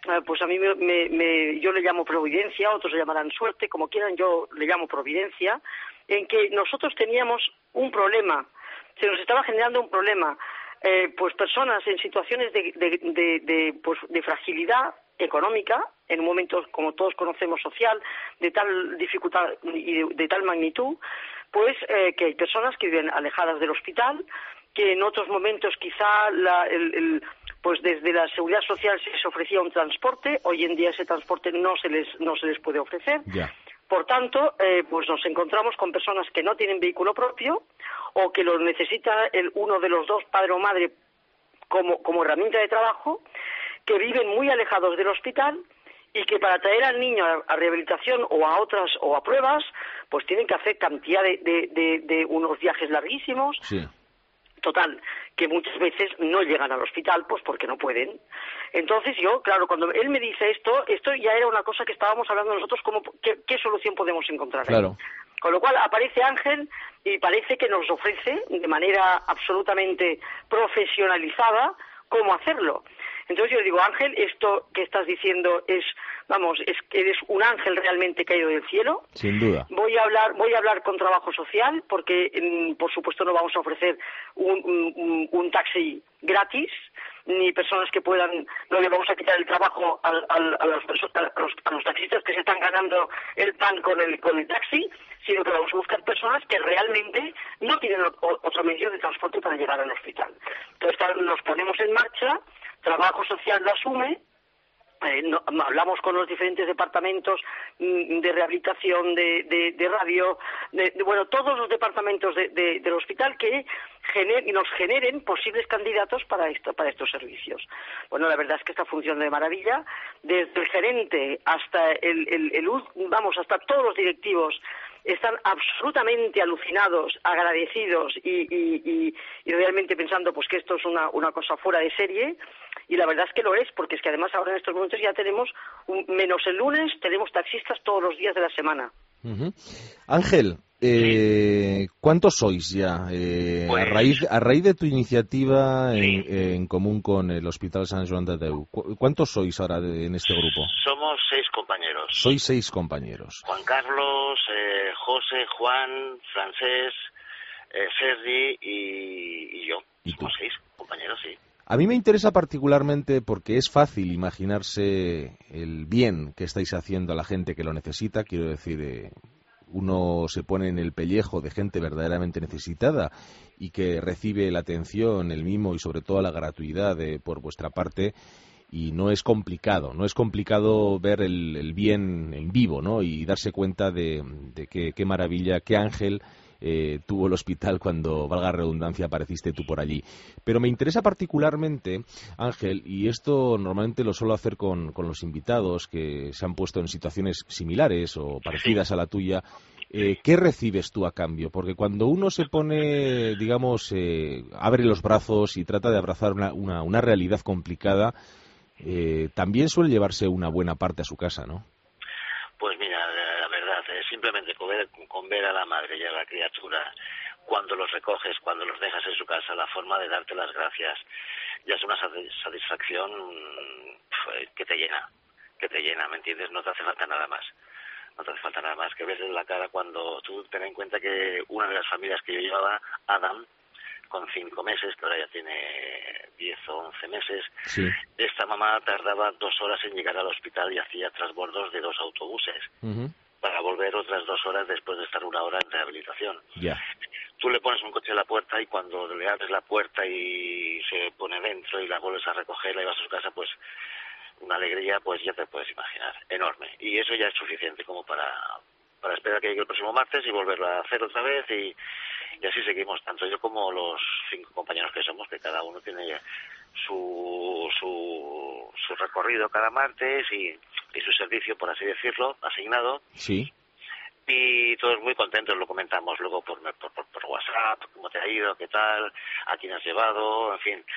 pues a mí me, me, me, yo le llamo providencia, otros le llamarán suerte, como quieran, yo le llamo providencia, en que nosotros teníamos un problema, se nos estaba generando un problema, eh, pues personas en situaciones de, de, de, de, pues de fragilidad económica, en un momento, como todos conocemos, social, de tal dificultad y de, de tal magnitud, pues eh, que hay personas que viven alejadas del hospital, que en otros momentos quizá la, el, el, pues desde la seguridad social se les ofrecía un transporte, hoy en día ese transporte no se les, no se les puede ofrecer. Ya. Por tanto, eh, pues nos encontramos con personas que no tienen vehículo propio o que lo necesita el, uno de los dos, padre o madre, como, como herramienta de trabajo, que viven muy alejados del hospital y que para traer al niño a, a rehabilitación o a otras o a pruebas, pues tienen que hacer cantidad de, de, de, de unos viajes larguísimos. Sí. Total, que muchas veces no llegan al hospital, pues porque no pueden. Entonces yo, claro, cuando él me dice esto, esto ya era una cosa que estábamos hablando nosotros, como qué, qué solución podemos encontrar. Claro. Con lo cual aparece Ángel y parece que nos ofrece de manera absolutamente profesionalizada cómo hacerlo. Entonces yo digo, Ángel, esto que estás diciendo es, vamos, es que eres un ángel realmente caído del cielo. Sin duda. Voy a hablar, voy a hablar con trabajo social, porque mm, por supuesto no vamos a ofrecer un, un, un taxi gratis, ni personas que puedan, no le vamos a quitar el trabajo a, a, a, los, a, los, a los taxistas que se están ganando el pan con el, con el taxi, sino que vamos a buscar personas que realmente no tienen otro medio de transporte para llegar al hospital. Entonces nos ponemos en marcha, trabajo social lo asume, eh, no, hablamos con los diferentes departamentos mm, de rehabilitación, de, de, de radio, de, de, bueno, todos los departamentos de, de, del hospital que gener, nos generen posibles candidatos para esto, para estos servicios. Bueno, la verdad es que está funcionando de maravilla, desde el gerente hasta el, el, el vamos, hasta todos los directivos están absolutamente alucinados, agradecidos y, y, y, y realmente pensando pues que esto es una, una cosa fuera de serie, y la verdad es que lo es, porque es que además ahora en estos momentos ya tenemos, un, menos el lunes, tenemos taxistas todos los días de la semana. Uh-huh. Ángel, eh, ¿cuántos sois ya? Eh, Pues- a, raíz, a raíz de tu iniciativa en, Sí. en común con el Hospital Sant Joan de Déu, ¿cu- ¿cuántos sois ahora de- en este grupo? Somos seis compañeros. Sois seis compañeros. Juan Carlos, eh, José, Juan, Francés, eh, Sergi y, y yo. ¿Y tú? Somos seis compañeros, sí. A mí me interesa particularmente porque es fácil imaginarse el bien que estáis haciendo a la gente que lo necesita. Quiero decir, eh, uno se pone en el pellejo de gente verdaderamente necesitada y que recibe la atención, el mimo y sobre todo la gratuidad de, por vuestra parte. Y no es complicado, no es complicado ver el, el bien en vivo, ¿no? Y darse cuenta de, de que, qué maravilla, qué ángel eh, tuvo el hospital cuando, valga la redundancia, apareciste tú por allí. Pero me interesa particularmente, Ángel, y esto normalmente lo suelo hacer con, con los invitados que se han puesto en situaciones similares o parecidas a la tuya, eh, ¿qué recibes tú a cambio? Porque cuando uno se pone, digamos, eh, abre los brazos y trata de abrazar una, una, una realidad complicada, Eh, también suele llevarse una buena parte a su casa, ¿no? Pues mira, la, la verdad, eh, simplemente con ver, con ver a la madre y a la criatura, cuando los recoges, cuando los dejas en su casa, la forma de darte las gracias, ya es una sati- satisfacción pf, que te llena, que te llena, ¿me entiendes? No te hace falta nada más. No te hace falta nada más que ves en la cara cuando tú ten en cuenta que una de las familias que yo llevaba, Adam, con cinco meses, que ahora ya tiene diez o once meses, Sí. esta mamá tardaba dos horas en llegar al hospital y hacía transbordos de dos autobuses Uh-huh. para volver otras dos horas después de estar una hora en rehabilitación. Ya. Tú le pones un coche en la puerta y cuando le abres la puerta y se pone dentro y la vuelves a recoger, la llevas a su casa, pues una alegría, pues ya te puedes imaginar, enorme. Y eso ya es suficiente como para, para esperar que llegue el próximo martes y volverlo a hacer otra vez y, y así seguimos, tanto yo como los cinco compañeros que somos, que cada uno tiene su, su, su recorrido cada martes y, y su servicio, por así decirlo, asignado. Sí. Y todos muy contentos, lo comentamos luego por, por, por, por WhatsApp, cómo te ha ido, qué tal, a quién has llevado, en fin.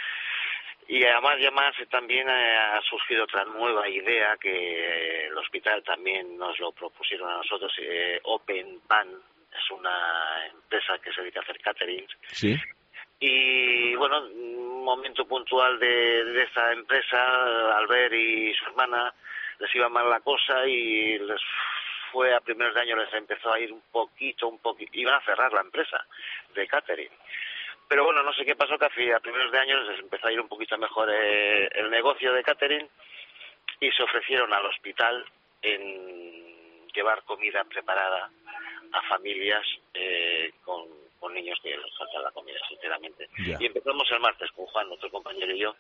Y además, ya más, también eh, ha surgido otra nueva idea que eh, el hospital también nos lo propusieron a nosotros, eh, Open Pan, es una empresa que se dedica a hacer caterings. Sí. Y bueno, un momento puntual de, de esta empresa, Albert y su hermana, les iba mal la cosa y les fue a primeros de año, les empezó a ir un poquito, un poquito, iban a cerrar la empresa de catering. Pero bueno, no sé qué pasó, que a primeros de año les empezó a ir un poquito mejor eh, el negocio de catering y se ofrecieron al hospital en llevar comida preparada a familias eh, con, con niños que les falta la comida, sinceramente. Yeah. Y empezamos el martes con Juan, otro compañero y yo.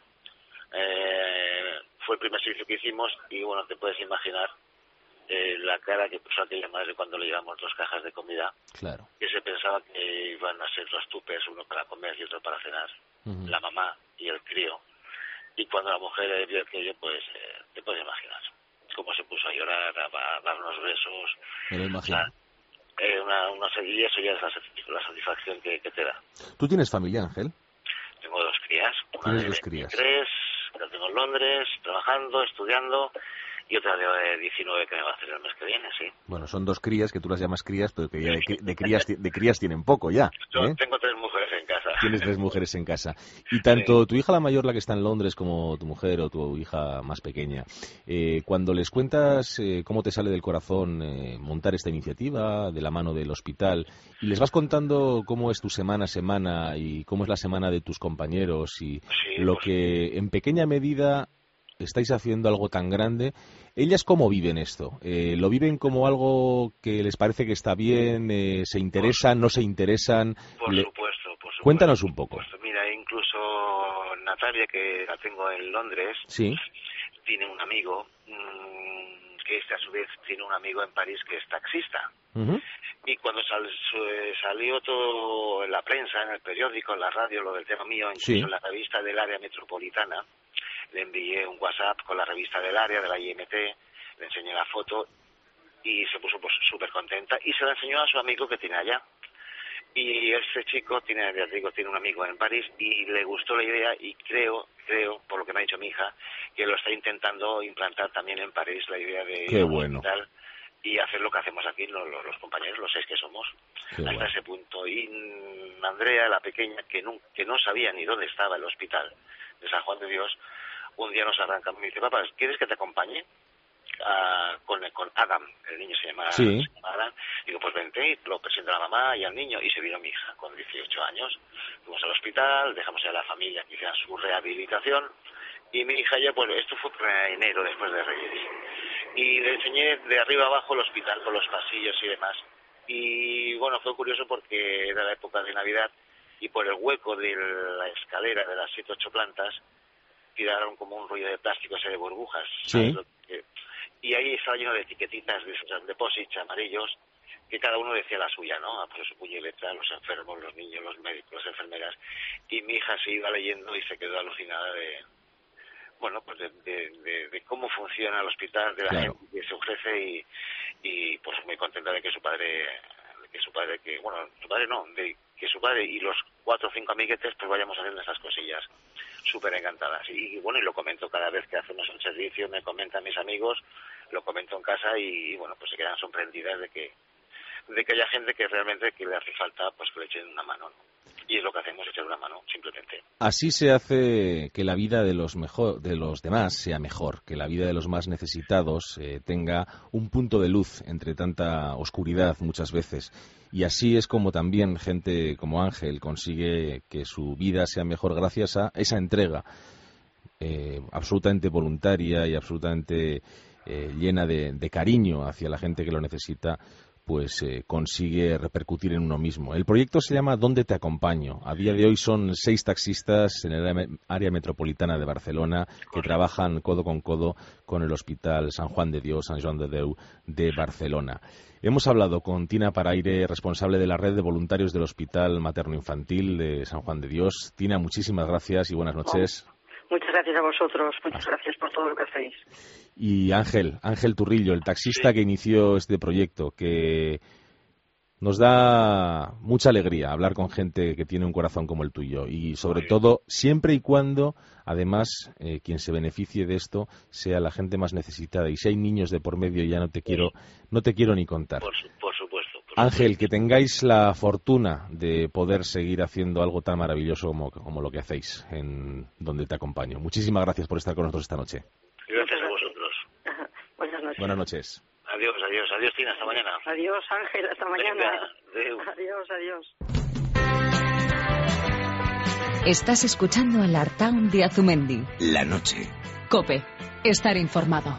Eh, fue el primer servicio que hicimos y bueno, te puedes imaginar eh, la cara que puso aquella madre cuando le llevamos dos cajas de comida. Claro. Que se pensaba que iban a ser dos tupes, uno para comer y otro para cenar. Uh-huh. La mamá y el crío. Y cuando la mujer vio aquello, pues eh, te puedes imaginar cómo se puso a llorar, a, a dar unos besos. Me lo imagino. O sea, eh, una, una, y eso ya es la, la satisfacción que, que te da. ¿Tú tienes familia, Ángel? Tengo dos crías. Una ¿Tienes de dos crías? Tres, la tengo en Londres, trabajando, estudiando, y otra de diecinueve que me va a hacer el mes que viene, sí. Bueno, son dos crías, que tú las llamas crías, pero que ya de, de, crías, de crías tienen poco ya. Yo ¿eh? tengo tres mujeres en casa. Tienes tres mujeres en casa. Y tanto sí. Tu hija la mayor, la que está en Londres, como tu mujer o tu hija más pequeña, eh, cuando les cuentas eh, cómo te sale del corazón eh, montar esta iniciativa de la mano del hospital, y les vas contando cómo es tu semana a semana y cómo es la semana de tus compañeros y sí, lo pues que sí. en pequeña medida estáis haciendo algo tan grande, ¿ellas cómo viven esto? Eh, ¿Lo viven como algo que les parece que está bien? Eh, ¿Se interesan? ¿No se interesan? Por Le... supuesto, por supuesto. Cuéntanos un poco. Supuesto. Mira, incluso Natalia, que la tengo en Londres, sí. tiene un amigo mmm, que este a su vez tiene un amigo en París que es taxista. Uh-huh. Y cuando sal, salió todo en la prensa, en el periódico, en la radio, lo del tema mío, incluso sí. en la revista del área metropolitana, le envié un WhatsApp con la revista del área, de la I M T, le enseñé la foto y se puso pues súper contenta y se la enseñó a su amigo que tiene allá. Y ese chico tiene, ya digo, tiene un amigo en París y le gustó la idea y creo, creo, por lo que me ha dicho mi hija, que lo está intentando implantar también en París, la idea de Qué ir a un bueno. hospital y hacer lo que hacemos aquí los, los, los compañeros, los seis que somos, Qué hasta bueno. ese punto. Y mm, Andrea, la pequeña, que no, que no sabía ni dónde estaba el hospital de San Juan de Dios, un día nos arrancamos y me dice, papá, ¿quieres que te acompañe? Uh, con, con Adam, el niño se llama, sí. se llama Adam. Digo, pues vente y lo presento a la mamá y al niño. Y se vino mi hija con dieciocho años. Fuimos al hospital, dejamos a la familia que hiciera su rehabilitación. Y mi hija ya, bueno, esto fue por enero, después de Reyes. Y le enseñé de arriba abajo el hospital, por los pasillos y demás. Y bueno, fue curioso porque era la época de Navidad y por el hueco de la escalera de las siete ocho plantas tiraron como un rollo de plástico ese de burbujas. Sí. Que, y ahí estaba lleno de etiquetitas, de esos depósitos amarillos, que cada uno decía la suya, ¿no? Pues su puño y letra, los enfermos, los niños, los médicos, las enfermeras. Y mi hija se iba leyendo y se quedó alucinada de, bueno, pues de, de, de, de cómo funciona el hospital, de la claro. gente que se ofrece y, y pues muy contenta de que su padre, que su padre, que bueno, su padre no, de que su padre y los cuatro o cinco amiguetes pues vayamos haciendo esas cosillas. Súper encantadas. Y, y bueno, y lo comento cada vez que hacemos el servicio, me comentan mis amigos, lo comento en casa y, y bueno, pues se quedan sorprendidas de que de que haya gente que realmente que le hace falta pues que le echen una mano, ¿no? Y es lo que hacemos, echar una mano, simplemente. Así se hace que la vida de los mejor, de los demás sea mejor, que la vida de los más necesitados eh, tenga un punto de luz entre tanta oscuridad muchas veces. Y así es como también gente como Ángel consigue que su vida sea mejor gracias a esa entrega eh, absolutamente voluntaria y absolutamente eh, llena de, de cariño hacia la gente que lo necesita, pues eh, consigue repercutir en uno mismo. El proyecto se llama ¿Dónde te acompaño? A día de hoy son seis taxistas en el área metropolitana de Barcelona que trabajan codo con codo con el Hospital San Juan de Dios, Sant Joan de Déu de Barcelona. Hemos hablado con Tina Paraire, responsable de la red de voluntarios del Hospital Materno-Infantil de San Juan de Dios. Tina, muchísimas gracias y buenas noches. Muchas gracias a vosotros, muchas gracias por todo lo que hacéis. Y Ángel, Ángel Turrillo, el taxista sí. que inició este proyecto, que nos da mucha alegría hablar con gente que tiene un corazón como el tuyo y sobre todo siempre y cuando además eh, quien se beneficie de esto sea la gente más necesitada y si hay niños de por medio ya no te quiero no te quiero ni contar. Por, su, por supuesto, Ángel, que tengáis la fortuna de poder seguir haciendo algo tan maravilloso como, como lo que hacéis en Donde Te Acompaño. Muchísimas gracias por estar con nosotros esta noche. Gracias a vosotros. Buenas noches. Buenas noches. Adiós, adiós, adiós, Tina, hasta mañana. Adiós, Ángel, hasta mañana. Venga, Adiós, adiós. Estás escuchando el Artaun de Azumendi. La noche. COPE. Estar informado.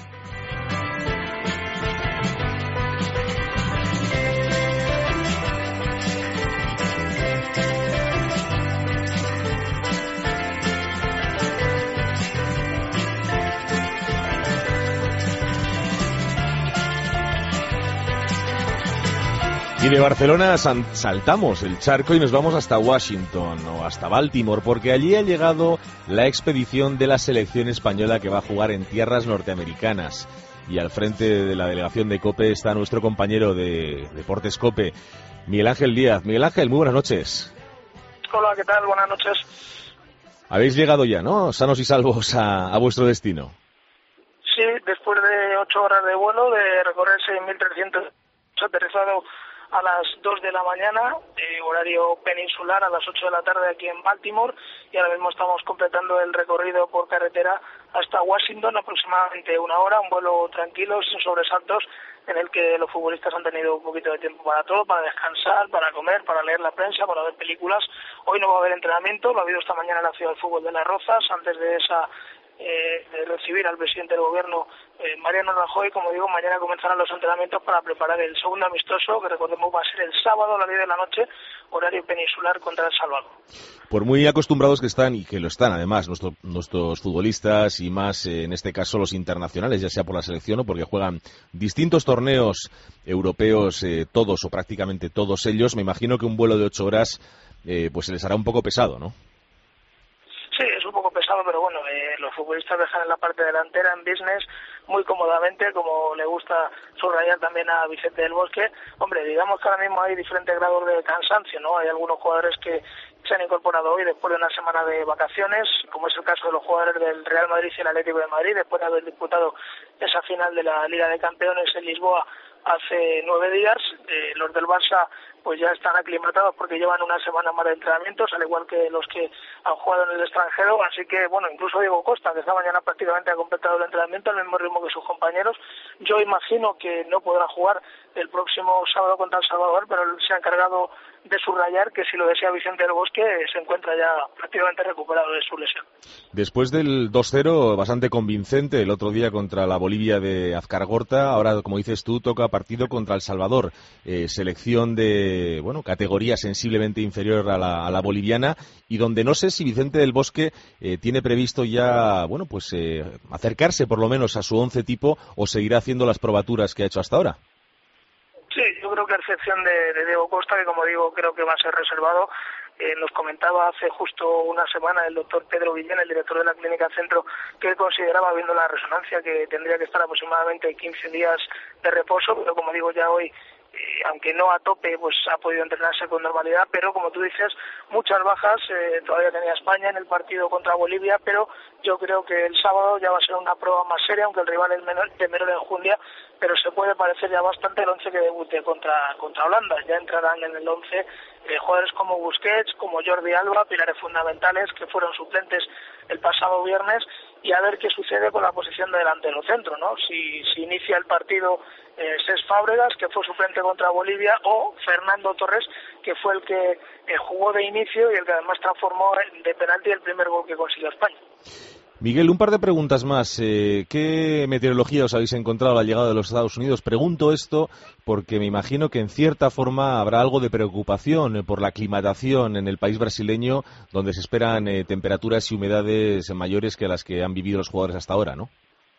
Y de Barcelona saltamos el charco y nos vamos hasta Washington o hasta Baltimore, porque allí ha llegado la expedición de la selección española que va a jugar en tierras norteamericanas. Y al frente de la delegación de COPE está nuestro compañero de Deportes COPE, Miguel Ángel Díaz. Miguel Ángel, muy buenas noches. Hola, ¿qué tal? Buenas noches. Habéis llegado ya, ¿no? Sanos y salvos a, a vuestro destino. Sí, después de ocho horas de vuelo, de recorrer seis mil trescientos, aterrizado a las dos de la mañana, eh, horario peninsular, a las ocho de la tarde aquí en Baltimore, y ahora mismo estamos completando el recorrido por carretera hasta Washington, aproximadamente una hora, un vuelo tranquilo, sin sobresaltos, en el que los futbolistas han tenido un poquito de tiempo para todo, para descansar, para comer, para leer la prensa, para ver películas. Hoy no va a haber entrenamiento, lo ha habido esta mañana en la Ciudad del Fútbol de Las Rozas, antes de esa Eh, de recibir al presidente del gobierno, eh, Mariano Rajoy. Como digo, mañana comenzarán los entrenamientos para preparar el segundo amistoso, que recordemos va a ser el sábado a las diez de la noche, horario peninsular, contra El Salvador. Por muy acostumbrados que están, y que lo están además, nuestro, nuestros futbolistas y más, eh, en este caso los internacionales, ya sea por la selección o porque juegan distintos torneos europeos, eh, todos o prácticamente todos ellos, me imagino que un vuelo de ocho horas eh, pues se les hará un poco pesado, ¿no? Sí, es un poco pesado, pero bueno, eh, los futbolistas dejan en la parte delantera en business muy cómodamente, como le gusta subrayar también a Vicente del Bosque. Hombre, digamos que ahora mismo hay diferentes grados de cansancio, ¿no? Hay algunos jugadores que se han incorporado hoy después de una semana de vacaciones, como es el caso de los jugadores del Real Madrid y el Atlético de Madrid, después de haber disputado esa final de la Liga de Campeones en Lisboa hace nueve días. Eh, los del Barça pues ya están aclimatados porque llevan una semana más de entrenamientos, al igual que los que han jugado en el extranjero, así que, bueno, incluso Diego Costa, que esta mañana prácticamente ha completado el entrenamiento al mismo ritmo que sus compañeros. Yo imagino que no podrá jugar el próximo sábado contra El Salvador, pero se ha encargado de subrayar que, si lo desea Vicente del Bosque, se encuentra ya prácticamente recuperado de su lesión. Después del dos cero bastante convincente el otro día contra la Bolivia de Azcargorta, ahora, como dices tú, toca partido contra El Salvador, eh, selección de, bueno, categoría sensiblemente inferior a la, a la boliviana, y donde no sé si Vicente del Bosque eh, tiene previsto ya, bueno, pues eh, acercarse por lo menos a su once tipo, o seguirá haciendo las probaturas que ha hecho hasta ahora. Sí, yo creo que a excepción de, de Diego Costa, que como digo creo que va a ser reservado, eh, nos comentaba hace justo una semana el doctor Pedro Guillén, el director de la Clínica Centro, que él consideraba, viendo la resonancia, que tendría que estar aproximadamente quince días de reposo, pero como digo ya hoy, eh, aunque no a tope, pues ha podido entrenarse con normalidad, pero como tú dices, muchas bajas, eh, todavía tenía España en el partido contra Bolivia, pero yo creo que el sábado ya va a ser una prueba más seria, aunque el rival es menor, de menor enjundia, pero se puede parecer ya bastante el once que debute contra contra Holanda. Ya entrarán en el once eh, jugadores como Busquets, como Jordi Alba, pilares fundamentales que fueron suplentes el pasado viernes, y a ver qué sucede con la posición de delantero centro, ¿no? Si, si inicia el partido eh, Cés Fábregas, que fue suplente contra Bolivia, o Fernando Torres, que fue el que eh, jugó de inicio y el que además transformó de penalti el primer gol que consiguió España. Miguel, un par de preguntas más. Eh, ¿Qué meteorología os habéis encontrado a la llegada de los Estados Unidos? Pregunto esto porque me imagino que en cierta forma habrá algo de preocupación eh, por la aclimatación en el país brasileño, donde se esperan eh, temperaturas y humedades mayores que las que han vivido los jugadores hasta ahora, ¿no?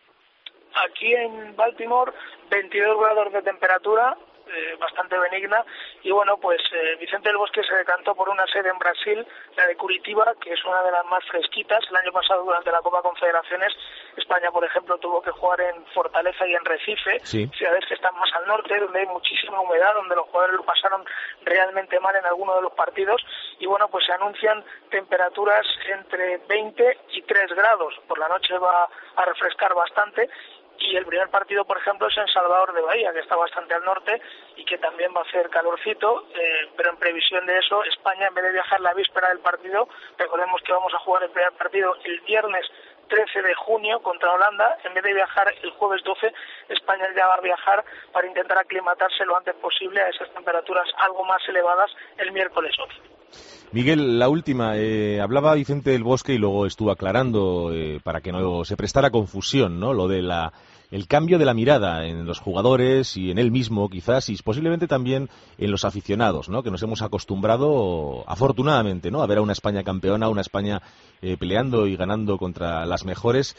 Aquí en Baltimore, veintidós grados de temperatura, eh, bastante benigna, y bueno, pues eh, Vicente del Bosque se decantó por una sede en Brasil, la de Curitiba, que es una de las más fresquitas. El año pasado, durante la Copa Confederaciones, España, por ejemplo, tuvo que jugar en Fortaleza y en Recife, sí, ciudades que están más al norte, donde hay muchísima humedad, donde los jugadores lo pasaron realmente mal en algunos de los partidos, y bueno, pues se anuncian temperaturas entre veinte y tres grados. Por la noche va a refrescar bastante, Y el primer partido, por ejemplo, es en Salvador de Bahía, que está bastante al norte y que también va a hacer calorcito, eh, pero en previsión de eso, España, en vez de viajar la víspera del partido, recordemos que vamos a jugar el primer partido el viernes trece de junio contra Holanda, en vez de viajar el jueves doce, España ya va a viajar para intentar aclimatarse lo antes posible a esas temperaturas algo más elevadas el miércoles once. Miguel, la última, eh, hablaba Vicente del Bosque y luego estuvo aclarando eh, para que no se prestara confusión, ¿no? Lo de la el cambio de la mirada en los jugadores y en él mismo, quizás, y posiblemente también en los aficionados, ¿no? Que nos hemos acostumbrado, afortunadamente, ¿no? A ver a una España campeona, una España eh, peleando y ganando contra las mejores.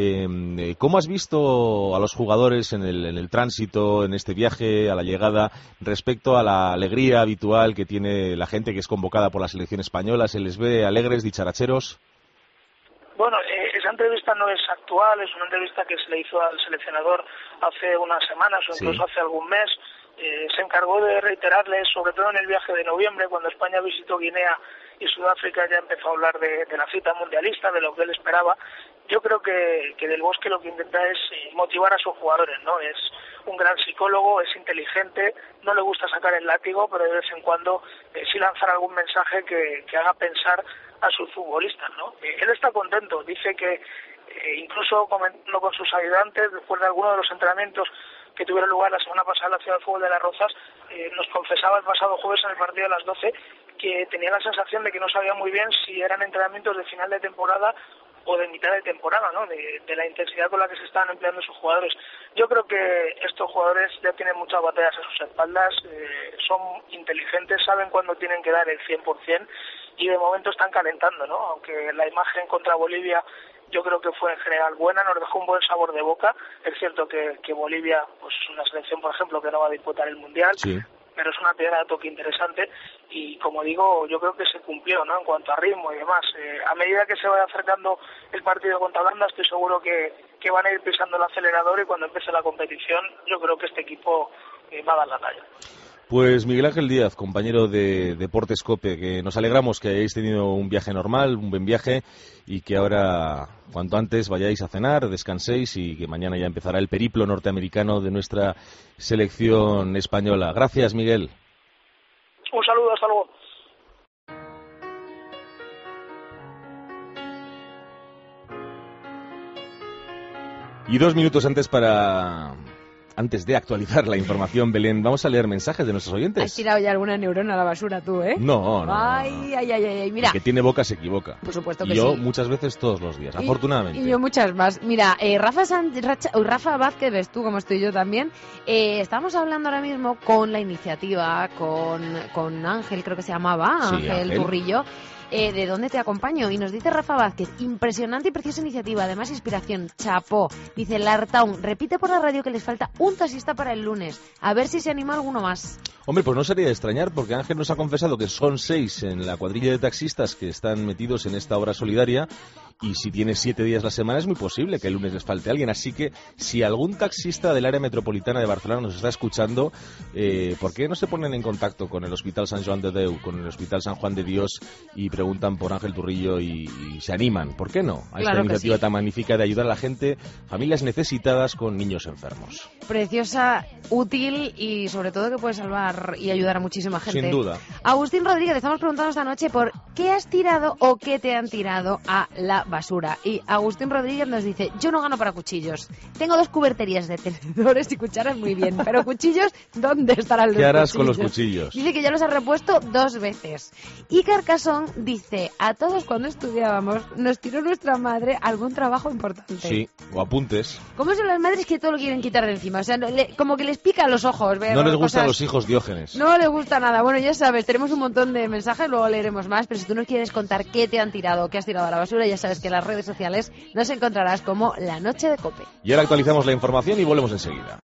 Eh, ¿Cómo has visto a los jugadores en el, en el tránsito, en este viaje, a la llegada, respecto a la alegría habitual que tiene la gente que es convocada por la selección española? ¿Se les ve alegres, dicharacheros? Bueno, eh, esa entrevista no es actual, es una entrevista que se le hizo al seleccionador hace unas semanas o incluso sí. hace algún mes. Eh, se encargó de reiterarle, sobre todo en el viaje de noviembre, cuando España visitó Guinea y Sudáfrica, ya empezó a hablar de, de la cita mundialista, de lo que él esperaba. Yo creo que, que Del Bosque lo que intenta es motivar a sus jugadores, ¿no? Es un gran psicólogo, es inteligente, no le gusta sacar el látigo, pero de vez en cuando eh, sí lanzar algún mensaje que, que haga pensar a sus futbolistas, ¿no? Eh, él está contento, dice que eh, incluso comentando con sus ayudantes, después de alguno de los entrenamientos que tuvieron lugar la semana pasada en la Ciudad del Fútbol de Las Rozas, eh, nos confesaba el pasado jueves en el partido de las doce que tenía la sensación de que no sabía muy bien si eran entrenamientos de final de temporada o de mitad de temporada, ¿no? De, de la intensidad con la que se estaban empleando sus jugadores. Yo creo que estos jugadores ya tienen muchas batallas a sus espaldas, eh, son inteligentes, saben cuándo tienen que dar el cien por ciento y de momento están calentando, ¿no? Aunque la imagen contra Bolivia yo creo que fue en general buena, nos dejó un buen sabor de boca. Es cierto que, que Bolivia pues es una selección, por ejemplo, que no va a disputar el Mundial, sí. pero es una piedra de toque interesante y, como digo, yo creo que se cumplió, ¿no? En cuanto a ritmo y demás. Eh, a medida que se vaya acercando el partido contra Holanda, estoy seguro que, que van a ir pisando el acelerador y cuando empiece la competición yo creo que este equipo eh, va a dar la talla. Pues Miguel Ángel Díaz, compañero de Deportes COPE, que nos alegramos que hayáis tenido un viaje normal, un buen viaje, y que ahora, cuanto antes, vayáis a cenar, descanséis y que mañana ya empezará el periplo norteamericano de nuestra selección española. Gracias, Miguel. Un saludo, hasta luego. Y dos minutos antes para... Antes de actualizar la información, Belén, vamos a leer mensajes de nuestros oyentes. Has tirado ya alguna neurona a la basura tú, ¿eh? No, no. Ay, no, no. ay, ay, ay, mira. El que tiene boca se equivoca. Por supuesto que y yo sí. muchas veces todos los días, y, afortunadamente. Y yo muchas más. Mira, eh, Rafa, San, Racha, Rafa Vázquez, ves tú como estoy yo también. Eh, estamos hablando ahora mismo con la iniciativa, con, con Ángel, creo que se llamaba, sí, Ángel, Ángel Turrillo. Eh, ¿De dónde te acompaño? Y nos dice Rafa Vázquez, impresionante y preciosa iniciativa, además inspiración, chapó. Dice Lartaun, repite por la radio que les falta un taxista para el lunes, a ver si se anima alguno más. Hombre, pues no sería de extrañar, porque Ángel nos ha confesado que son seis en la cuadrilla de taxistas que están metidos en esta obra solidaria, y si tiene siete días la semana es muy posible que el lunes les falte alguien. Así que si algún taxista del área metropolitana de Barcelona nos está escuchando, eh, ¿por qué no se ponen en contacto con el Hospital Sant Joan de Déu, con el Hospital San Juan de Dios y preguntan por Ángel Turrillo y, y se animan? ¿Por qué no? A esta claro iniciativa sí. tan magnífica de ayudar a la gente, familias necesitadas con niños enfermos. Preciosa, útil y sobre todo que puede salvar y ayudar a muchísima gente. Sin duda. Agustín Rodríguez, estamos preguntando esta noche por qué has tirado o qué te han tirado a la basura. Y Agustín Rodríguez nos dice, yo no gano para cuchillos. Tengo dos cuberterías de tenedores y cucharas muy bien, pero cuchillos, ¿dónde estarán los cuchillos? ¿Qué harás con los cuchillos? Dice que ya los ha repuesto dos veces. Y Carcasón dice, a todos cuando estudiábamos nos tiró nuestra madre algún trabajo importante. Sí, o apuntes. ¿Cómo son las madres que todo lo quieren quitar de encima? O sea, le, como que les pica los ojos. Ver no les cosas... gustan los hijos Diógenes. No les gusta nada. Bueno, ya sabes, tenemos un montón de mensajes, luego leeremos más, pero si tú nos quieres contar qué te han tirado, qué has tirado a la basura, ya sabes que en las redes sociales nos encontrarás como La Noche de COPE. Y ahora actualizamos la información y volvemos enseguida.